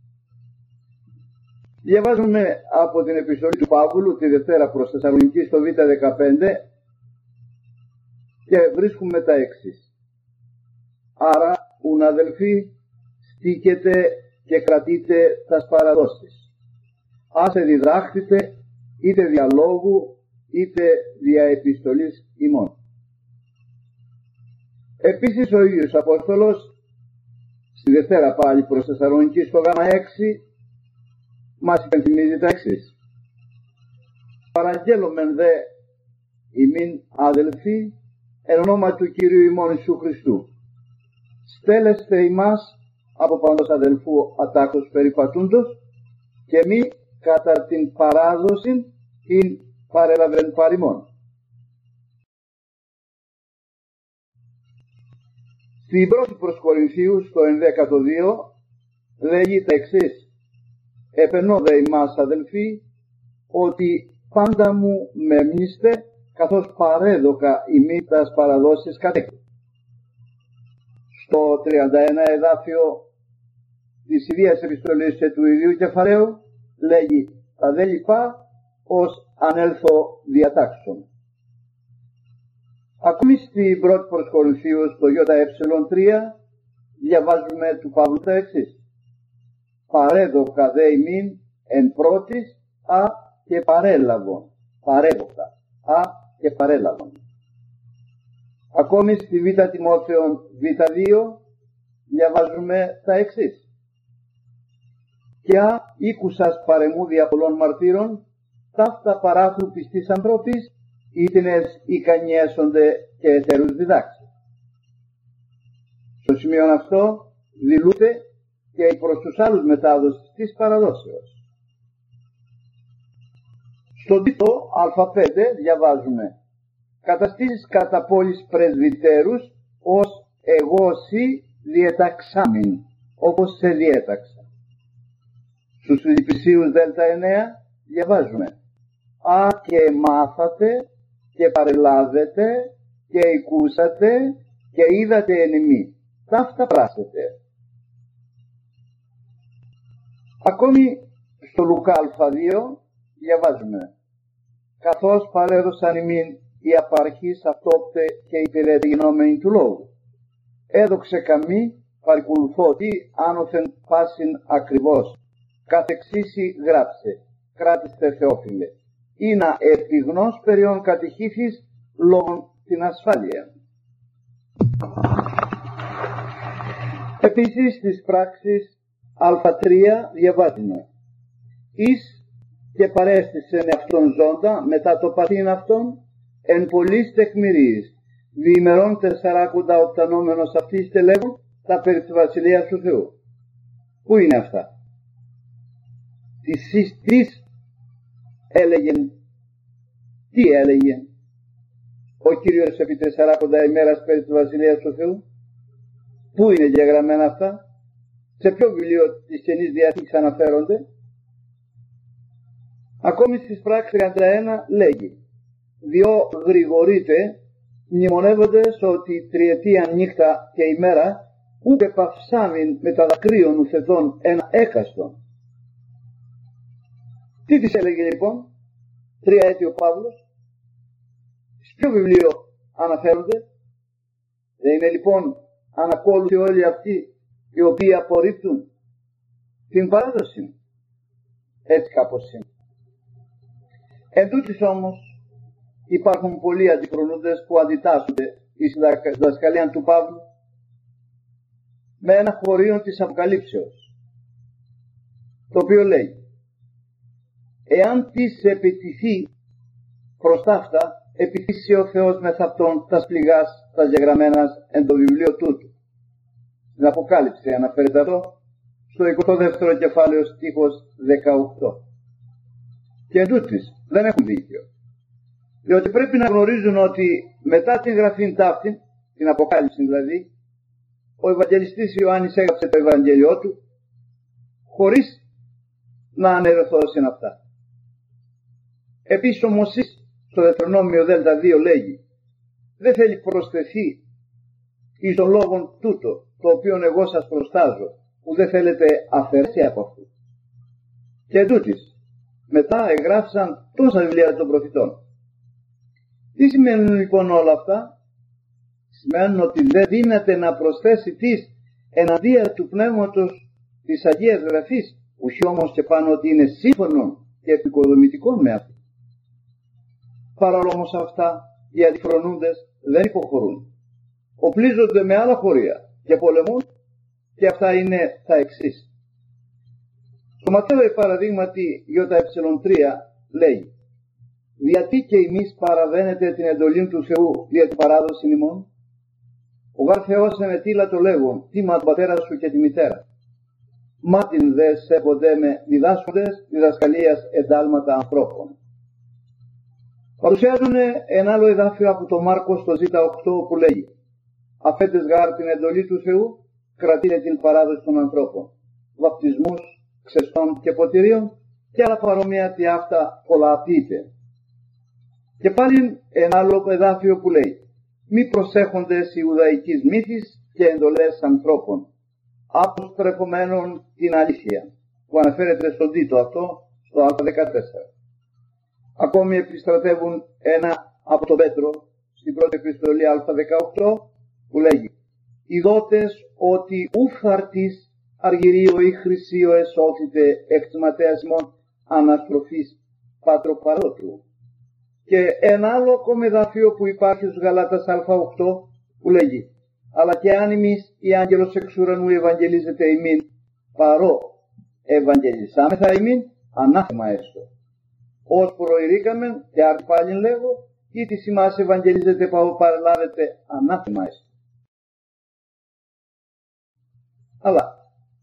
Διαβάζουμε από την επιστολή του Παύλου τη Δευτέρα προς Θεσσαλονίκη στο Β15 και βρίσκουμε τα εξής. Άρα, ουν αδελφοί, στήκετε και κρατείτε τας παραδόσεις. Άσε διδάχτητε είτε δια λόγου είτε δια επιστολής ημών. Επίσης ο ίδιος Απόστολος στη Δευτέρα πάλι προς Θεσσαλονίκη στο Γ6 μας υπενθυμίζει τα εξής. Παραγγέλλομεν δε ημίν αδελφοί εν ονόμα του Κυρίου ημών Ιησού Χριστού. Στέλεστε ημάς από παντός αδελφού ατάκος περιπατούντος και μη κατά την παράδοση την παρέλαβεν παρημών. Στην πρώτη προς Κορινθίους στο 11-2 λέγει τα εξής. Επενώ δε ημάς αδελφοί ότι πάντα μου μεμνήστε καθώς παρέδοκα ημί τας παραδόσεις κατέχει. Στο 31 εδάφιο της ίδιας επιστολής και του ιδίου κεφαλαίου λέγει τα δε λοιπά ως ανέλθω διατάξεων. Ακόμη στην πρώτη προς Κορινθίους στο ΙΕ3 διαβάζουμε του Παύλου τα εξής. Παρέδοκα δε ημίν εν πρώτης α και παρέλαβον, παρέβοκτα, α και παρέλαβον. Ακόμη στη Β' Τιμόθεον Β'2 διαβάζουμε τα εξής. Και α ήκουσας παρεμού δια πολλών μαρτύρων, ταύτα παράθρου πιστής ανθρώπης, ήτινες ικανοί έσονται και εταίρους διδάξει. Στο σημείο αυτό δηλούται και προς τους άλλους μετάδοσης της παραδόσεως. Στον τίτλο Α5 διαβάζουμε «Καταστήσεις κατά πόλης πρεσβυτέρους ως εγώ σοι διεταξάμιν, όπως σε διέταξα». Στους Φιλιππισίους Δ9 διαβάζουμε «Α και μάθατε και παρελάβετε και οικούσατε και είδατε εν ημί, ταύτα πράσετε». Ακόμη στο Λουκά Α2 διαβάζουμε «Καθώς παρέδωσαν ημίν οι απαρχείς αυτόπτε και υπηρετηγνόμενοι του λόγου, έδοξε καμή παρακολουθώτη άνωθεν πάσιν ακριβώς, καθ' εξήσι γράψε, κράτηστε Θεόφιλε, ή να επιγνώς περιόν κατηχήθης λόγων την ασφάλεια». Επίσης στις πράξεις Α3 διαβάζουμε «Εις και παρέστησεν αυτόν ζώντα μετά το πατήν αυτόν εν πολλής τεκμηρίης, διημερών 40 οπτανόμενος αυτής τελεύουν τα περί της Βασιλείας του Θεού». Πού είναι αυτά? Τις έλεγε, τι έλεγε ο Κύριος επί 40 ημέρας περί της Βασιλείας του Θεού? Πού είναι διαγραμμένα αυτά? Σε ποιο βιβλίο της Καινής Διαθήκης αναφέρονται? Ακόμη στις πράξεις 31 λέγει «Διό γρηγορείτε μνημονεύοντες ότι τριετία νύχτα και ημέρα ούτε παυσάμιν με τα δακρύων ουθετών ένα έκαστον». Τι της έλεγε λοιπόν 3 έτη ο Παύλος? Σε ποιο βιβλίο αναφέρονται? Δεν είναι λοιπόν ανακόλουθοι όλοι αυτοί οι οποίοι απορρίπτουν την παράδοση? Έτσι κάπως είναι. Εν τούτοις όμως υπάρχουν πολλοί αντιφρονούντες που αντιτάσσονται στη διδασκαλία του Παύλου με ένα χωρίο της Αποκαλύψεως, το οποίο λέει «Εάν της επιτηθεί προς ταύτα, επιτύσσει ο Θεός μεθ' αυτόν τας πληγάς τα γεγραμμένας εν το βιβλίο τούτου». Στην Αποκάλυψη αναφέρεται αυτό στο 22ο κεφάλαιο στίχος 18. Και εντούτοις δεν έχουν δίκιο, διότι πρέπει να γνωρίζουν ότι μετά την γραφήν ταύτην, την Αποκάλυψη δηλαδή, ο Ευαγγελιστής Ιωάννης έγραψε το Ευαγγέλιό του χωρίς να αναιρεθώσει αυτά. Επίσης ο Μωσής στο Δευτερονόμιο Δ2 λέγει «Δεν θέλει προσθεθεί εις των λόγων τούτο, το οποίο εγώ σας προστάζω, που δεν θέλετε αφαιρέσει από αυτού». Και εντούτοις μετά εγγράφησαν τόσα βιβλία των προφητών. Τι σημαίνουν λοιπόν όλα αυτά? Σημαίνουν ότι δεν δύναται να προσθέσει τις εναντία του πνεύματος της Αγίας Γραφής, ουσί όμως και πάνω ότι είναι σύμφωνο και επικοδομητικό με αυτή. Παρόλο όμως αυτά οι αντιφρονούντες δεν υποχωρούν, οπλίζονται με άλλα χωρία και πολεμούν, και αυτά είναι τα εξής. Στο Ματθαίο παραδείγματι Ι3 λέει «Γιατί και εμείς παραβαίνετε την εντολή του Θεού δια την παράδοση ημών? Ο γάρ Θεός ενετήλα το λέγον, τίμα του πατέρα σου και τη μητέρα. Μάτιν δε σέβονται με διδάσκοντες διδασκαλίας εντάλματα ανθρώπων». Παρουσιάζουν ένα άλλο εδάφιο από το Μάρκο στο Ζ8 που λέγει «Αφέντες γάρ την εντολή του Θεού, κρατείτε την παράδοση των ανθρώπων, βαπτισμούς, ξεστών και ποτηρίων και άλλα παρόμοια τι αυτά πολλαποιείτε». Και πάλι ένα άλλο εδάφιο που λέει «Μη προσέχοντες Ιουδαϊκής μύθης και εντολές ανθρώπων, αποστρεφωμένων την αλήθεια», που αναφέρεται στον Τίτο αυτό στο Α14. Ακόμη επιστρατεύουν ένα από τον Πέτρο στην πρώτη επιστολή Α18 που λέγει «Ιδότες ότι ουφ αρτής αργυρίο ή χρυσίο εσώθητε εκ της ματέας ημών αναστροφής πατροπαρότρου. Και ένα άλλο ακόμη εδάφιο που υπάρχει στους Γαλάτας Α8 που λέγει «Αλλά και αν εμείς η άγγελος εξ ουρανού ευαγγελίζεται ημίν, παρό ευαγγελισάμεθα ημίν, ανάθεμα έστω. Ως προηρήκαμεν και άρτη πάλιν λέγω, ή της ημάς ευαγγελίζεται παρελάβετε, ανάθεμα έστω». Αλλά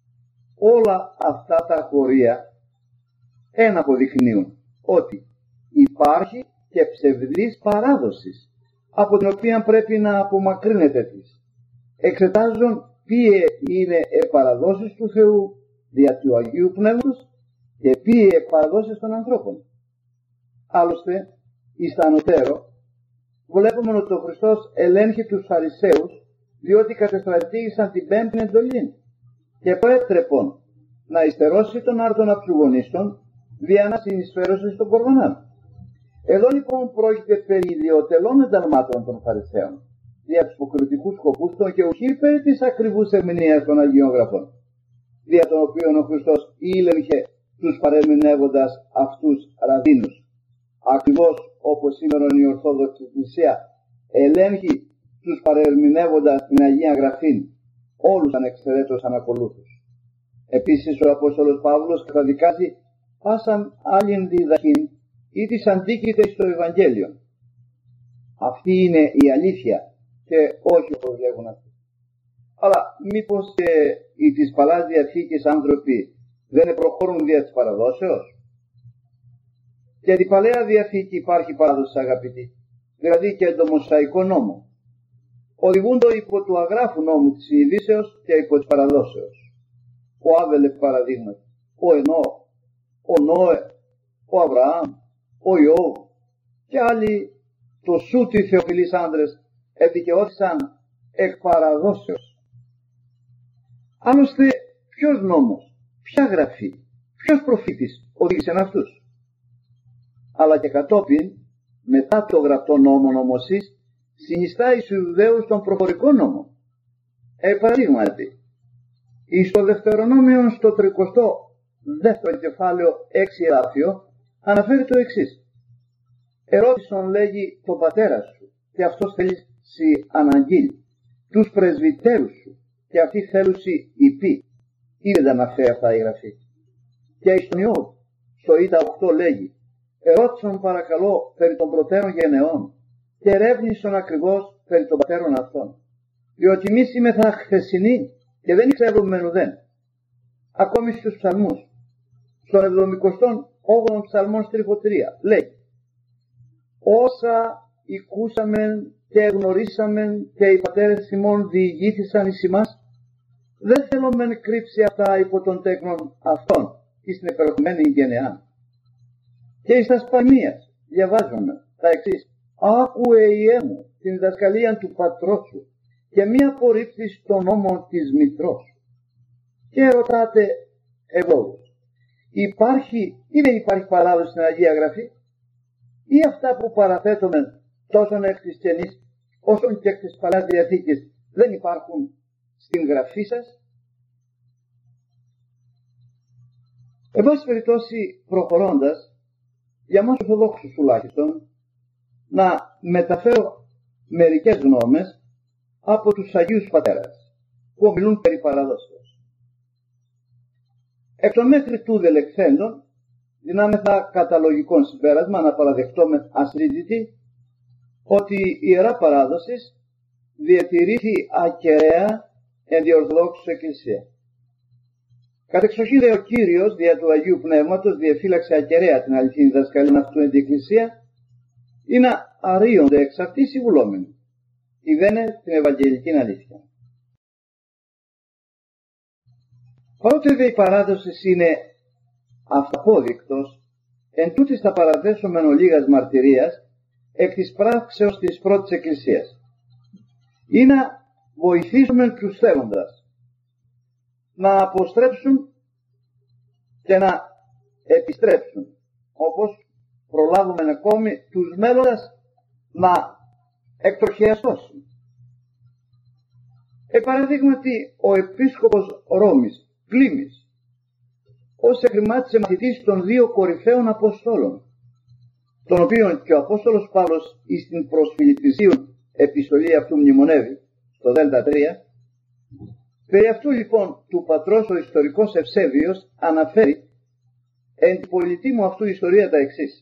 όλα αυτά τα χωρία ένα αποδεικνύουν, ότι υπάρχει και ψευδής παράδοσης, από την οποία πρέπει να απομακρύνεται της. Εξετάζουν ποιοι είναι παραδόσεις του Θεού δια του Αγίου Πνεύματος και ποιοι παραδόσεις των ανθρώπων. Άλλωστε, εις τα ανωτέρω, βλέπουμε ότι ο Χριστός ελέγχει τους Φαρισαίους, διότι κατεστρατήγησαν την πέμπτη εντολή και πρέτρεπον να υστερώσει τον άρτον απ' τους γονείς των, δια να συνεισφέρωση στον κορβανά. Εδώ λοιπόν πρόκειται περί ιδιωτελών ενταλμάτων των Φαρισαίων, δια τους υποκριτικούς σκοπούς των και ουχή περί της ακριβούς ερμηνείας των Αγίων Γραφών, δια των οποίων ο Χριστός ήλεγχε τους παρερμηνεύοντας αυτούς ραβίνους, ακριβώς όπως σήμερα η Ορθόδοξη Εκκλησία ελέγχει τους παρερμηνεύοντας την Αγία Γραφήν, όλους ανεξαιρέτως ανακολούθους. Επίσης ο Απόστολος Παύλος καταδικάζει πάσαν άλλην διδαχήν ή της αντίκειται στο Ευαγγέλιο. Αυτή είναι η αλήθεια και όχι όπως λέγουν αυτοί. Αλλά μήπως και οι της Παλαιάς Διαθήκης άνθρωποι δεν προχωρούν δια της παραδόσεως? Και την Παλαιά Διαθήκη υπάρχει παράδοση, αγαπητοί, δηλαδή και το Μωσαϊκό νόμο. Οδηγούνται υπό του αγράφου νόμου της συνειδήσεως και υπό της παραδόσεως. Ο Άβελ παραδείγματι, ο Ενώ, ο Νόε, ο Αβραάμ, ο Ιώβ και άλλοι το σούτι θεοφιλείς άντρες επικαιώθησαν εκ παραδόσεως. Άλλωστε ποιος νόμος, ποια γραφή, ποιος προφήτης οδήγησαν αυτούς? Αλλά και κατόπιν, μετά το γραπτό νόμο νομοσής, συνιστά εις Ιουδαίους τον προφορικό νόμο. Παραδείγματι, εις το Δευτερονόμιο στο 32ο κεφάλαιο 6 εδάφιο αναφέρει το εξής. Ερώτησον λέγει τον πατέρα σου και αυτός θέλει σοι αναγγείλει, τους πρεσβυτέρους σου και αυτοί θέλουν σοι υπή. Ήδη δεν αναφέρει αυτά η Γραφή. Και εις τον Ιώβ στο Ήτα 8 λέγει, ερώτησον παρακαλώ περί των προτέρων γενεών και ερεύνησον ακριβώς περί των πατέρων αυτών. Διότι εμείς είμεθα χθεσινοί και δεν ξέρουμε ουδέν. Ακόμη στους ψαλμούς, στον 78ο ψαλμόν στρίφο 3, λέει όσα οικούσαμεν και γνωρίσαμεν και οι πατέρες ημών διηγήθησαν εις ημάς, δεν θέλομεν κρύψει αυτά υπό των τέκνων αυτών εις την επερχομένη γενεά. Και εις τα Σπανίας διαβάζουμε τα εξής. Άκουε Ιε μου την διδασκαλία του πατρός σου και μη απορρίψεις τον νόμο της μητρός σου. Και ρωτάτε εδώ, υπάρχει ή δεν υπάρχει παράδοση στην Αγία Γραφή, ή αυτά που παραθέτουμε τόσον εκ της Καινής όσον και εκ της Παλαιάς Διαθήκης δεν υπάρχουν στην Γραφή σας? Εν πάση περιπτώσει, προχωρώντας, για μας Ορθοδόξους τουλάχιστον, να μεταφέρω μερικές γνώμες από τους Αγίους Πατέρας που ομιλούν περί παραδόσεως. Εκ των μέχρι τούδε λεχθέντων δυνάμεθα καταλογικών συμπέρασμα να παραδεχτούμε ασυζήτητη ότι η Ιερά Παράδοσης διατηρήθη ακεραία εν τη Ορθοδόξου Εκκλησία. Κατ' εξοχήν δε ο Κύριος δια του Αγίου Πνεύματος διαφύλαξε ακεραία την αληθινή διδασκαλία αυτού εν την Εκκλησία ή να αρρύονται εξ αυτής οι βουλόμενοι. Ιδένε την Ευαγγελική αλήθεια. Παρότι δε η παράδοση είναι αυταπόδεικτος, εν τούτης θα παραθέσουμε ολίγας μαρτυρίας εκ της πράξεως της πρώτης Εκκλησίας ή να βοηθήσουμε τους θέλοντας να αποστρέψουν και να επιστρέψουν, όπως προλάβουμε ακόμη τους μέλλοντας να εκτροχιαστώσουν. Παραδείγματι ο Επίσκοπος Ρώμης Κλίμης, ως εκκρεμάτισε μαθητής των δύο κορυφαίων Αποστόλων, τον οποίον και ο Απόστολος Παύλος εις την προς Φιλιππισίων επιστολή αυτού μνημονεύει, στο Δέλτα 3. Περί αυτού λοιπόν του πατρός ο ιστορικός Ευσέβιος αναφέρει εν την πολιτή μου αυτού ιστορία τα εξής.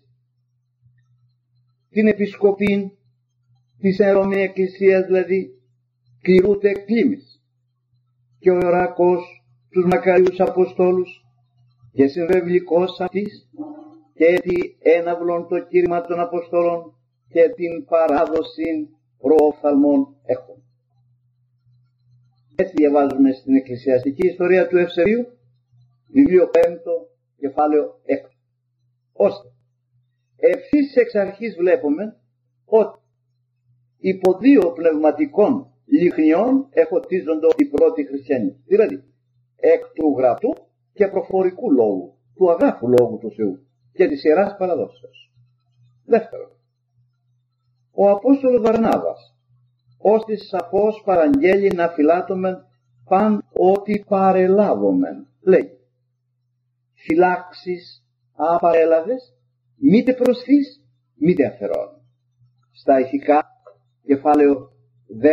Την επισκοπήν της εν Ρώμη Εκκλησίας δηλαδή κληρούται κλίμης και ο Ιωράκος τους μακαριούς Αποστόλους και συμβευλικός αυτής και έτι έναυλον το κήρυμα των Αποστόλων και την παράδοση προοφθαλμών έχουν. Έτσι διαβάζουμε στην εκκλησιαστική ιστορία του Ευσεβίου, βιβλίο 5, κεφάλαιο 6. Ώστε ευθύς εξ αρχής βλέπουμε ότι υπό δύο πνευματικών λιχνιών εφωτίζονται οι πρώτοι χριστιανοί. Δηλαδή εκ του γραπτού και προφορικού λόγου, του αγάπου λόγου του Θεού και της Ιεράς Παραδόσεως. Δεύτερον, ο Απόστολος Βαρνάβας ώστις σαφώς παραγγέλει να φυλάττωμεν παν ό,τι παρελάβομεν. Λέει, φυλάξεις απαρέλαβες, μήτε προσθείς, μήτε αφαιρών. Στα ηθικά, κεφάλαιο 19.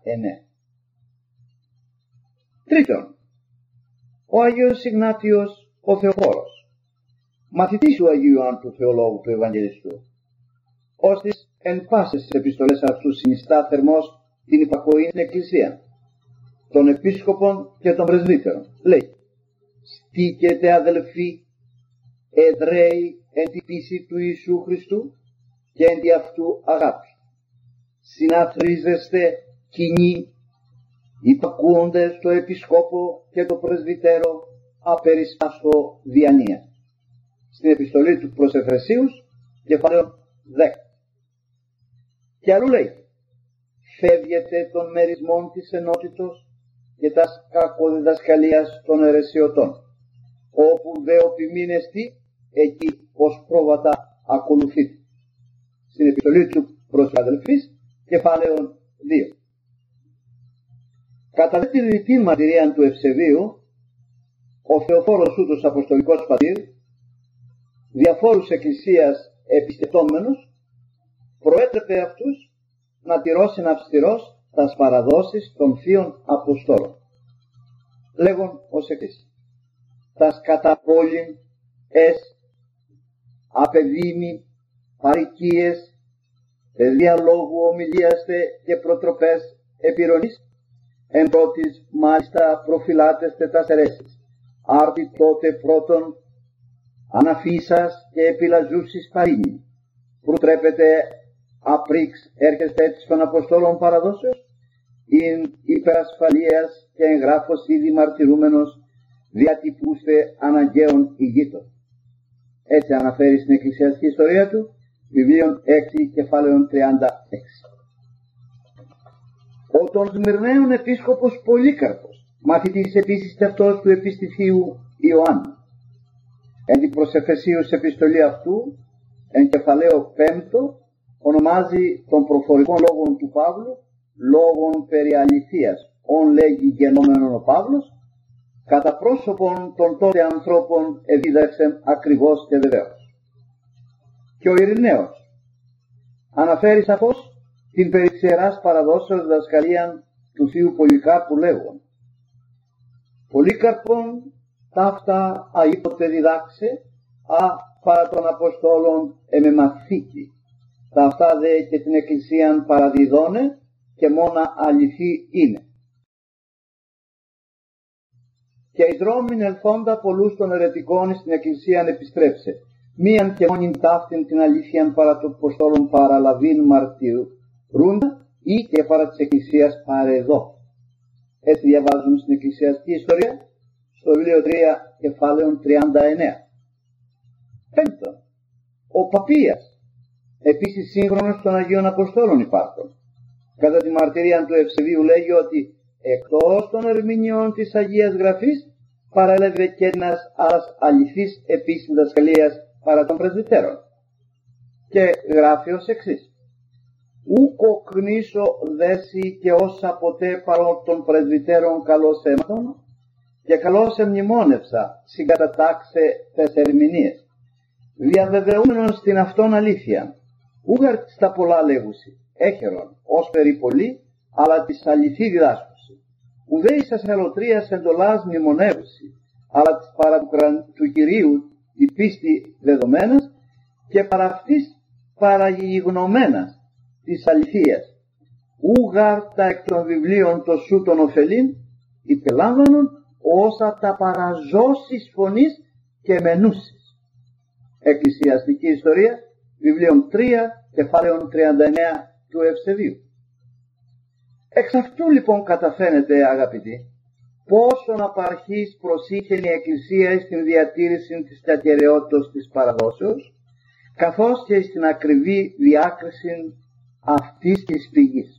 Τρίτον, ο Αγίος Ιγνάτιος ο Θεοφόρος, μαθητής του Αγίου Ιωάννου του Θεολόγου του Ευαγγελιστού, ώστις εν πάσες επιστολές αυτού συνιστά θερμός την υπακοή στην Εκκλησία, των Επίσκοπων και των Πρεσβύτερων. Λέει, στήκετε αδελφοί, εδραίοι εν τη πίστη του Ιησού Χριστού και εν τη αυτού αγάπη. Συναθρίζεστε κοινοί, υπακούοντες στο Επισκόπο και το Πρεσβυτέρο απεριστάσω διανία. Στην επιστολή του προς Εφεσίους, κεφάλαιο 10. Και αλλού λέει, φεύγετε των μερισμών της ενότητος και τας κακοδιδασκαλίας των αιρεσιωτών, όπου δε οπιμήνεστη, εκεί ως πρόβατα ακολουθείτε. Στην επιστολή του προς αδελφής, κεφάλαιο 2. Κατά δε τη ρητή μαρτυρία του Ευσεβίου, ο Θεοφόρος ούτως αποστολικός πατήρ, διαφόρους εκκλησίας επισκεπτόμενους, προέτρεπε αυτούς να τηρώσουν αυστηρός τας παραδόσεις των θείων Αποστόλων. Λέγον ως εξής, τας κατά πόλην απεδήμοι, παροικίες, παιδεία λόγου ομιλίαστε και προτροπές επιρρονής, εν πρώτης μάλιστα προφυλάτεστε τας αιρέσεις, άρτη τότε πρώτον αναφύσας και επιλαζούσεις παρήνη, προτρέπετε απρίξ έρχεστε έτσι των Αποστόλων παραδόσεως, ειν υπερασφαλείας και εγγράφος ήδη μαρτυρούμενος διατυπούστε αναγκαίων ηγείτων. Έτσι αναφέρει στην εκκλησιαστική ιστορία του, βιβλίων 6, κεφάλαιων 36. Ο των Σμυρναίων Επίσκοπος Πολύκαρπος, μαθητής επίσης και αυτός του επιστηθίου Ιωάννου, εν την προς Εφεσίους επιστολή αυτού, εν κεφαλαίο 5, ονομάζει των προφορικών λόγων του Παύλου λόγων περί αληθείας, ον λέγει γενόμενον ο Παύλος, κατά πρόσωπον των τότε ανθρώπων εδίδαξεν ακριβώς και βεβαίως. Και ο Ειρηναίος αναφέρει σαφώς την περί της Ιεράς Παραδόσεως διδασκαλίαν του Θείου Πολυκάρπου λέγον, Πολύκαρπον ταύτα αήποτε διδάξε, παρά των Αποστόλων εμεμαθήκη, ταύτα δε και την Εκκλησίαν παραδιδώνε και μόνα αληθή είναι. Και οι δρόμην ελθόντα πολλούς των αιρετικών στην Εκκλησίαν επιστρέψε, μίαν και μόνην ταύτην την αλήθειαν παρά των Αποστόλων παραλαβήν μαρτυρούντα ή και παρά της Εκκλησίας παρεδώ. Έτσι διαβάζουμε στην εκκλησιαστική ιστορία, στο βιβλίο 3, κεφάλαιον 39. Πέμπτον, ο Παπίας, επίσης σύγχρονος των Αγίων Αποστόλων υπάρχων. Κατά τη μαρτυρία του Ευσεβίου λέγει ότι εκτός των ερμηνειών της Αγίας Γραφής παρέλαβε και ένας άλλας αληθής επίσης διδασκαλίας παρά των πρεσβυτέρων. Και γράφει ως εξής, ούκο κνήσω δέσει και όσα ποτέ παρόν των πρεσβυτέρων καλώς αίματον και καλώς εμνημόνευσα συγκατατάξε τες ερμηνείες, διαβεβαιούμενος την αυτόν αλήθεια, ούγαρ στα πολλά λέγουσι, έχερον, ως περί πολύ, αλλά της αληθή διδάσκουση, ουδέ εις ασαλωτρίας εντολάς μνημονεύουσι, αλλά της παρά του Κυρίου η πίστη δεδομένας και παρά αυτής παραγιγνωμένας της αληθείας, ούγαρ τα εκ των βιβλίων το σου των ωφελήν, υπελάμβανον όσα τα παραζώσεις φωνής και μενούσεις. Εκκλησιαστική ιστορία, βιβλίων 3, κεφάλαιον 39 του Ευσεβίου. Εξ αυτού λοιπόν καταφαίνεται, αγαπητοί, πόσον απαρχής προσήχεν η Εκκλησία στην διατήρηση της ακεραιότητας της παραδόσεως, καθώς και στην ακριβή διάκριση αυτής της πηγής.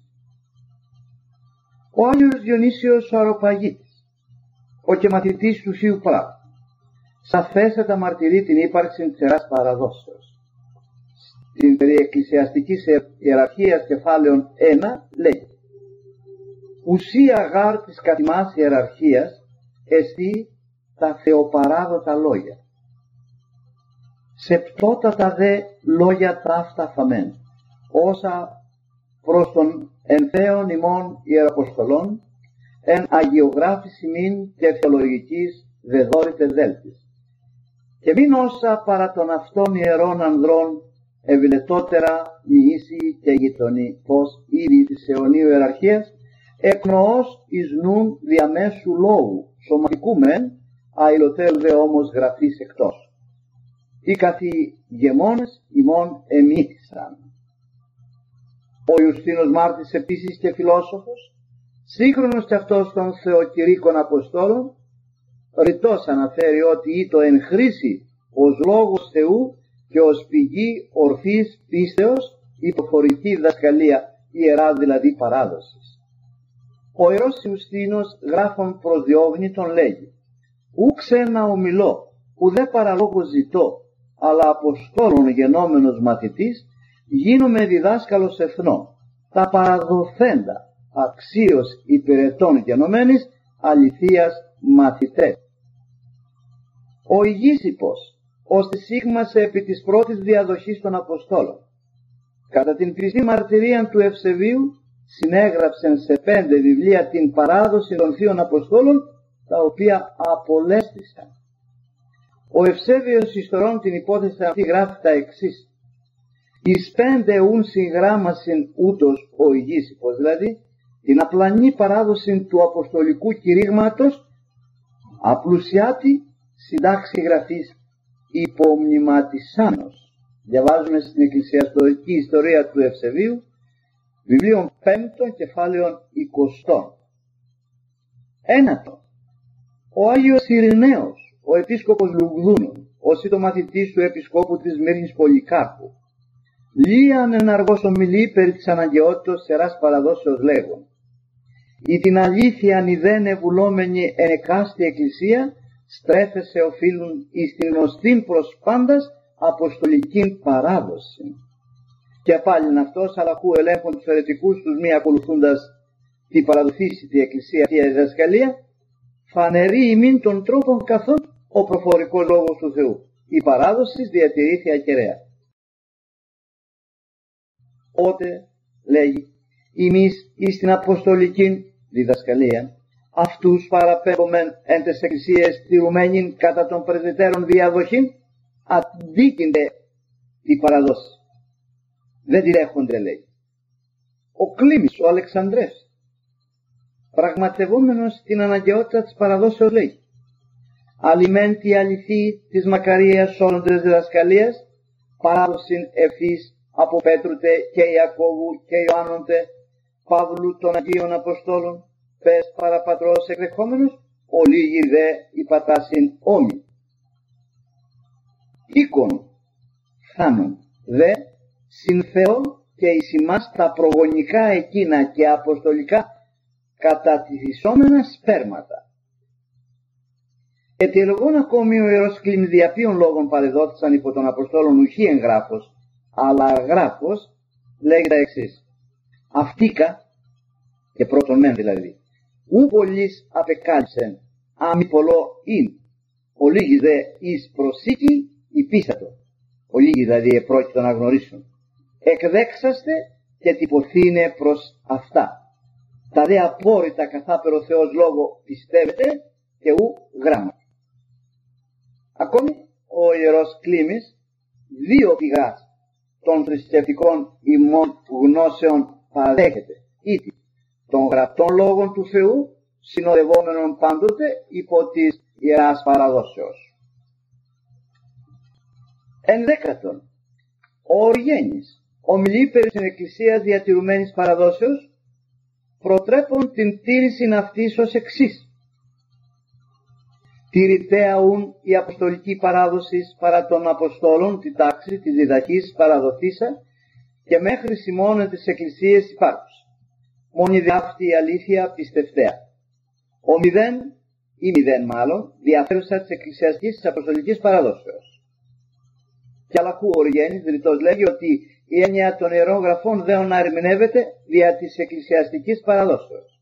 Ο Άγιος Διονύσιος ο Αεροπαγίτης, ο και μαθητής του Θείου Πράγου, σαφέστατα μαρτυρεί την ύπαρξη της Ιεράς Παραδόσεως. Στην περί εκκλησιαστικής ιεραρχίας κεφάλαιον 1 λέει: ουσία γάρ της καθημάς ιεραρχίας εστί τα θεοπαράδοτα λόγια. Σε πτώτατα δε λόγια ταύτα φαμέν, όσα προς τον ενθέον ημών ιεραποστολών εν αγιογράφηση μην και θεολογικής δεδόρητε δέλτης. Και μην όσα παρά των αυτών ιερών ανδρών ευλετότερα μοιήσει και γειτονεί, πως ήδη της αιωνίου ιεραρχίας εκνοώς εις νουν διαμέσου λόγου, σωματικού μεν, αηλωτέρου δε όμως γραφής εκτός. Οι καθή γεμόνες ημών εμήθησαν. Ο Ιουστίνος Μάρτης επίσης και φιλόσοφος, σύγχρονος και αυτός των Θεοκηρύκων Αποστόλων, ρητός αναφέρει ότι ήτο εν χρήση ως λόγος Θεού και ως πηγή ορθής πίστεως υποφορική δασκαλία, ιερά δηλαδή παράδοσης. Ο Ιερός Ιουστίνος γράφων προς διόγνητον λέγει: ου ξένα ομιλώ, ουδέ παραλόγω ζητώ, αλλά αποστόλων γενόμενος μαθητής, γίνομαι διδάσκαλος εθνών, τα παραδοθέντα αξίως υπηρετών γενομένης αληθείας μαθητές. Ο Ηγήσιππος ώστε σίγμασε επί της πρώτης διαδοχής των Αποστόλων. Κατά την πιστή μαρτυρία του Ευσεβίου συνέγραψεν σε 5 βιβλία την παράδοση των Θείων Αποστόλων, τα οποία απολέστησαν. Ο Ευσέβιος ιστορών την υπόθεση αυτή γράφει τα εξής: εις 5 ουν συγγράμμασιν ούτως ο Ηγήσιππος, δηλαδή την απλανή παράδοση του αποστολικού κηρύγματος, απλουσιάτη συντάξει γραφής υπομνηματισάνος. Διαβάζουμε στην εκκλησιαστική ιστορία του Ευσεβίου, βιβλίων 5 κεφάλαιων 20. Ένατο, ο Άγιος Ειρηναίος, ο επίσκοπος Λουγδούνων, ως το μαθητής του επισκόπου της Μύρνης Πολυκάρπου, λίαν εν αργός ομιλεί περί της αναγκαιότητος Ιεράς Παραδόσεως λέγον: «Ή την αλήθειαν ιδέν ευουλόμενη εν εκάστη εκκλησία στρέφεσαι οφείλουν εις την γνωστήν προς πάντας αποστολικήν παράδοση». Και πάλιν αυτός αλλαχού ελέγχων τους αιρετικούς τους μη ακολουθούντας τη παραδοθήσιτη εκκλησία και διδασκαλία, φανερεί ημίν των τρόπων καθόν ο προφορικός λόγος του Θεού. Η παράδοση διατηρήθη ακεραία. Ότε, λέγει, ημείς εις την αποστολική διδασκαλία αυτούς παραπέμπομεν εν τες εκκλησίες τηρουμένην κατά των πρεσβυτέρων διαδοχήν, αντίκυνται τη παραδόση. Δεν τη δέχονται, λέει. Ο Κλήμης, ο Αλεξανδρές, πραγματευόμενος την αναγκαιότητα της παραδόσεως, λέει: «Αλλημέν τη αληθή της μακαρίας όλων της διδασκαλίας, παράδοσιν ευθύς από Πέτρουτε και Ιακώβου και Ιωάννοντε, Παύλου των Αγίων Αποστόλων, πες παραπατρός εκδεχόμενος, ολίγη δε υπατάσιν όμοι. Οίκον θάνον δε συν Θεό και εις ημάς τα προγονικά εκείνα και αποστολικά κατατηθισόμενα σπέρματα». Αιτιολογών ακόμη ο Ιερός Κλήμης δια ποιων λόγων παρεδόθησαν υπό των Αποστόλων ουχή εγγράφος, αλλά γράφος λέγει τα εξής: «Αυτήκα, και πρώτον μεν δηλαδή, ου πολλής απεκάλυψεν αμυπολό ειν, ολίγη δε εις προσήκη υπίστατο, ολίγη δηλαδή επρόκειτο να γνωρίσουν, εκδέξαστε και τυποθήνε προς αυτά. Τα δε απόρριτα καθάπερο Θεός λόγο πιστεύετε και ου γράμμα. Ακόμη ο Ιερός Κλήμης δύο πηγάς των θρησκευτικών ημών γνώσεων παραδέχεται, ήτι των γραπτών λόγων του Θεού, συνοδευόμενων πάντοτε υπό της Ιεράς Παραδόσεως. Ενδέκατον, ο Οριγένης ομιλεί περί την Εκκλησία διατηρουμένης παραδόσεως, προτρέπουν την τήρηση αυτής ως εξής. Τηρητέα ουν η αποστολική παράδοση παρά των Αποστόλων, τη τάξη της διδαχής παραδοθήσα και μέχρι σημώνε της Εκκλησίας υπάρχουσα. Μόνη δε αυτή η αλήθεια πιστευτέα. Ο μηδέν ή μηδέν μάλλον διαφέρουσα της εκκλησιαστικής της αποστολικής παραδόσεως. Και αλλαχού ο Οριγένης δρυτός λέγει ότι η έννοια των Ιερών Γραφών δεν ερμηνεύεται δια της εκκλησιαστικής παραδόσεως.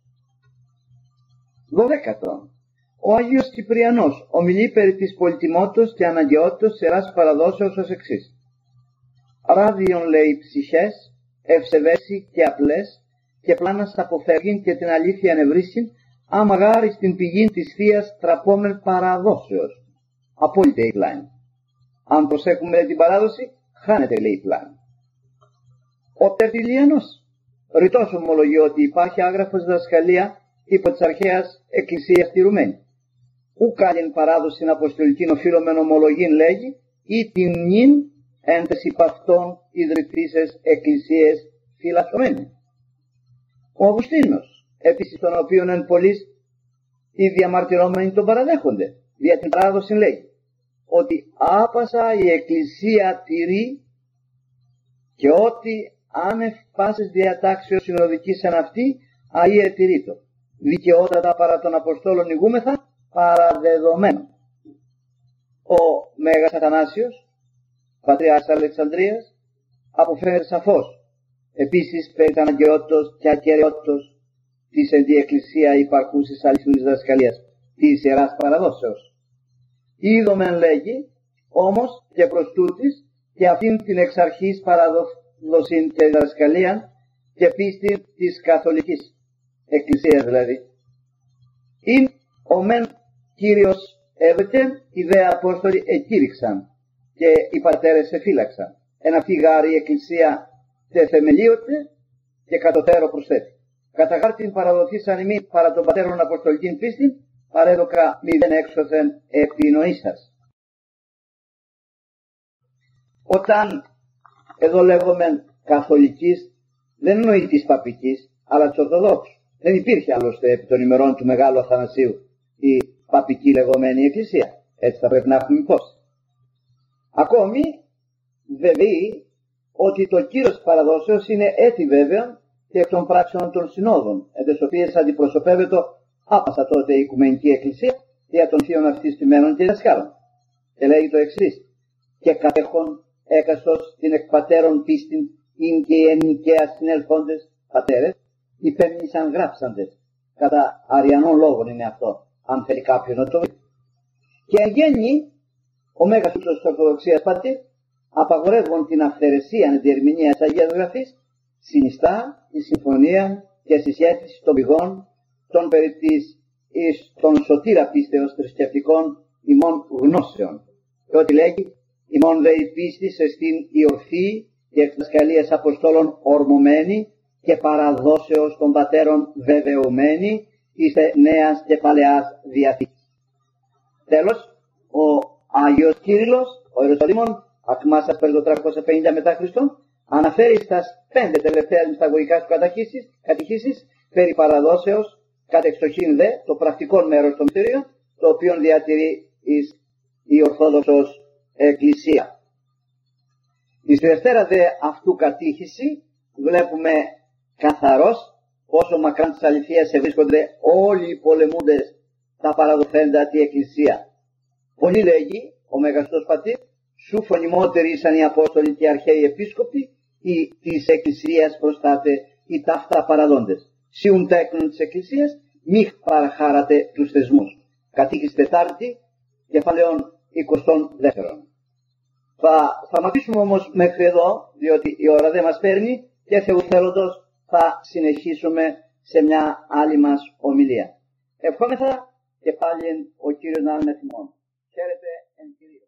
12. Ο Άγιος Κυπριανός ομιλεί περί της πολυτιμότητας και αναγκαιότητας της Ιεράς Παραδόσεως ως εξής. Ράδιον λέει ψυχές, ευσεβέσει και απλές και πλάνας αποφεύγειν και την αλήθεια ενευρίσιν, άμα γάρι στην πηγή της Θείας τραπόμεν παραδόσεως. Απόλυτε η πλάνη. Αν προσέχουμε την παράδοση, χάνεται λέει η πλάνη. Ο Τερτιλιανός ρητός ομολογεί ότι υπάρχει άγραφος διδασκαλία υπό της αρχαίας εκκλησίας τηρουμένη. Ουκ άλλην παράδοσιν αποστολικήν οφείλομεν ομολογήν λέγει, ή την νυν εν τες υπ' αυτών ιδρυτήσες εκκλησίες φυλασσομένη. Ο Αυγουστίνος, επίσης τον οποίον εν πολλής οι διαμαρτυρόμενοι τον παραδέχονται, δια την παράδοση λέγει, ότι άπασα η εκκλησία τηρεί και ότι άνευ πάσης διατάξεως συνοδικής εν αυτή αΐ ετηρείτο. Δικαιότατα παρά των Αποστόλων ηγούμεθα παραδεδομένο. Ο Μέγας Αθανάσιος, πατριάρχης Αλεξανδρίας, αποφέρει σαφώς επίσης περί τα αναγκαιότητος και ακεραιότητος της εν τη εκκλησία υπαρχούσης αληθινής διδασκαλίας της Ιεράς Παραδόσεως. Είδομεν λέγει όμως και προς τούτης και αυτήν την εξ αρχής παραδοσήν και διδασκαλία και πίστη της καθολικής εκκλησίας δηλαδή. Είναι ο μεν Κύριος έδωκεν, οι δε Απόστολοι εκήρυξαν και οι πατέρες εφύλαξαν. Εν αυτή γάρη η εκκλησία τε θεμελίωτε και κατωτέρω προσθέτει. Κατά χάρτην παραδοθήσαν ημί παρά των πατέρων αποστολικήν πίστην, παρέδοκα μηδέν έξωθεν επινοήσας. Όταν εδώ λέγομεν καθολικής, δεν εννοεί της παπικής, αλλά της Ορθοδόξου. Δεν υπήρχε άλλωστε επί των ημερών του Μεγάλου Αθανασίου η παπική λεγόμενη εκκλησία. Έτσι θα πρέπει να έχουμε υπόψη. Ακόμη βεβαιεί ότι το κύρος της παραδόσεως είναι έτη βέβαια και εκ των πράξεων των συνόδων, εν τες οποίες αντιπροσωπεύεται άπασα τότε η Οικουμενική Εκκλησία δια των θείων αυτής τιμένων και δασκάλων. Και λέγει το εξής: και κατέχον έκαστος την εκπατέρων πίστην ειν και οι ενοικαία συνελθόντες πατέρες, υπέμνησαν γράψαντες. Κατά αριανών λόγων είναι αυτό, αν θέλει κάποιος να το βρει. Και εν γέννη, ο Μέγας Ούψος της Ορθοδοξίας πατήρ, απαγορεύουν την αυθαιρεσία εν τη ερμηνεία της Αγίας Γραφής, συνιστά η συμφωνία και συσχέτιση των πηγών των περί της εις των σωτήρα πίστεως θρησκευτικών ημών γνώσεων. Και ότι λέγει, ημών δε η πίστη εστίν η ορθή και εκ διδασκαλίας Αποστόλων ορμωμένη και παραδόσεως των πατέρων βεβαιωμένη εις νέας και παλαιάς διαθήκης. Τέλος, ο Άγιος Κύριλλος, ο Ιεροσολύμων, Ακμάσας περί το 350 μετά Χριστόν, αναφέρει στα 5 τελευταία μυσταγωγικά του κατηχήσεις περί παραδόσεως, κατεξοχήν δε το πρακτικό μέρος των μυστηρίων, το οποίο διατηρεί η Ορθόδοξος Εκκλησία. Στη δευτέρα δε αυτού κατήχηση βλέπουμε καθαρός πόσο μακράν της αληθείας βρίσκονται όλοι οι πολεμούντες τα παραδοθέντα τη Εκκλησία. Πολύ λέγει ο Μεγαστός Πατήρ, σου φωνημότεροι ήσαν οι Απόστολοι και οι αρχαίοι επίσκοποι ή της Εκκλησίας προστάτε οι ταύτα παραδόντες. Σιουν τέκνον της Εκκλησίας μη παραχάρατε τους θεσμούς. Κατοίκηση Τετάρτη, κεφαλαίων 22. Θα σταματήσουμε όμως μέχρι εδώ, διότι η ώρα δεν μας παίρνει και Θεού θέλοντος θα συνεχίσουμε σε μια άλλη μας ομιλία. Ευχόμεθα και πάλι ο Κύριος να είναι με θυμών. Χαίρετε εν Κυρίω.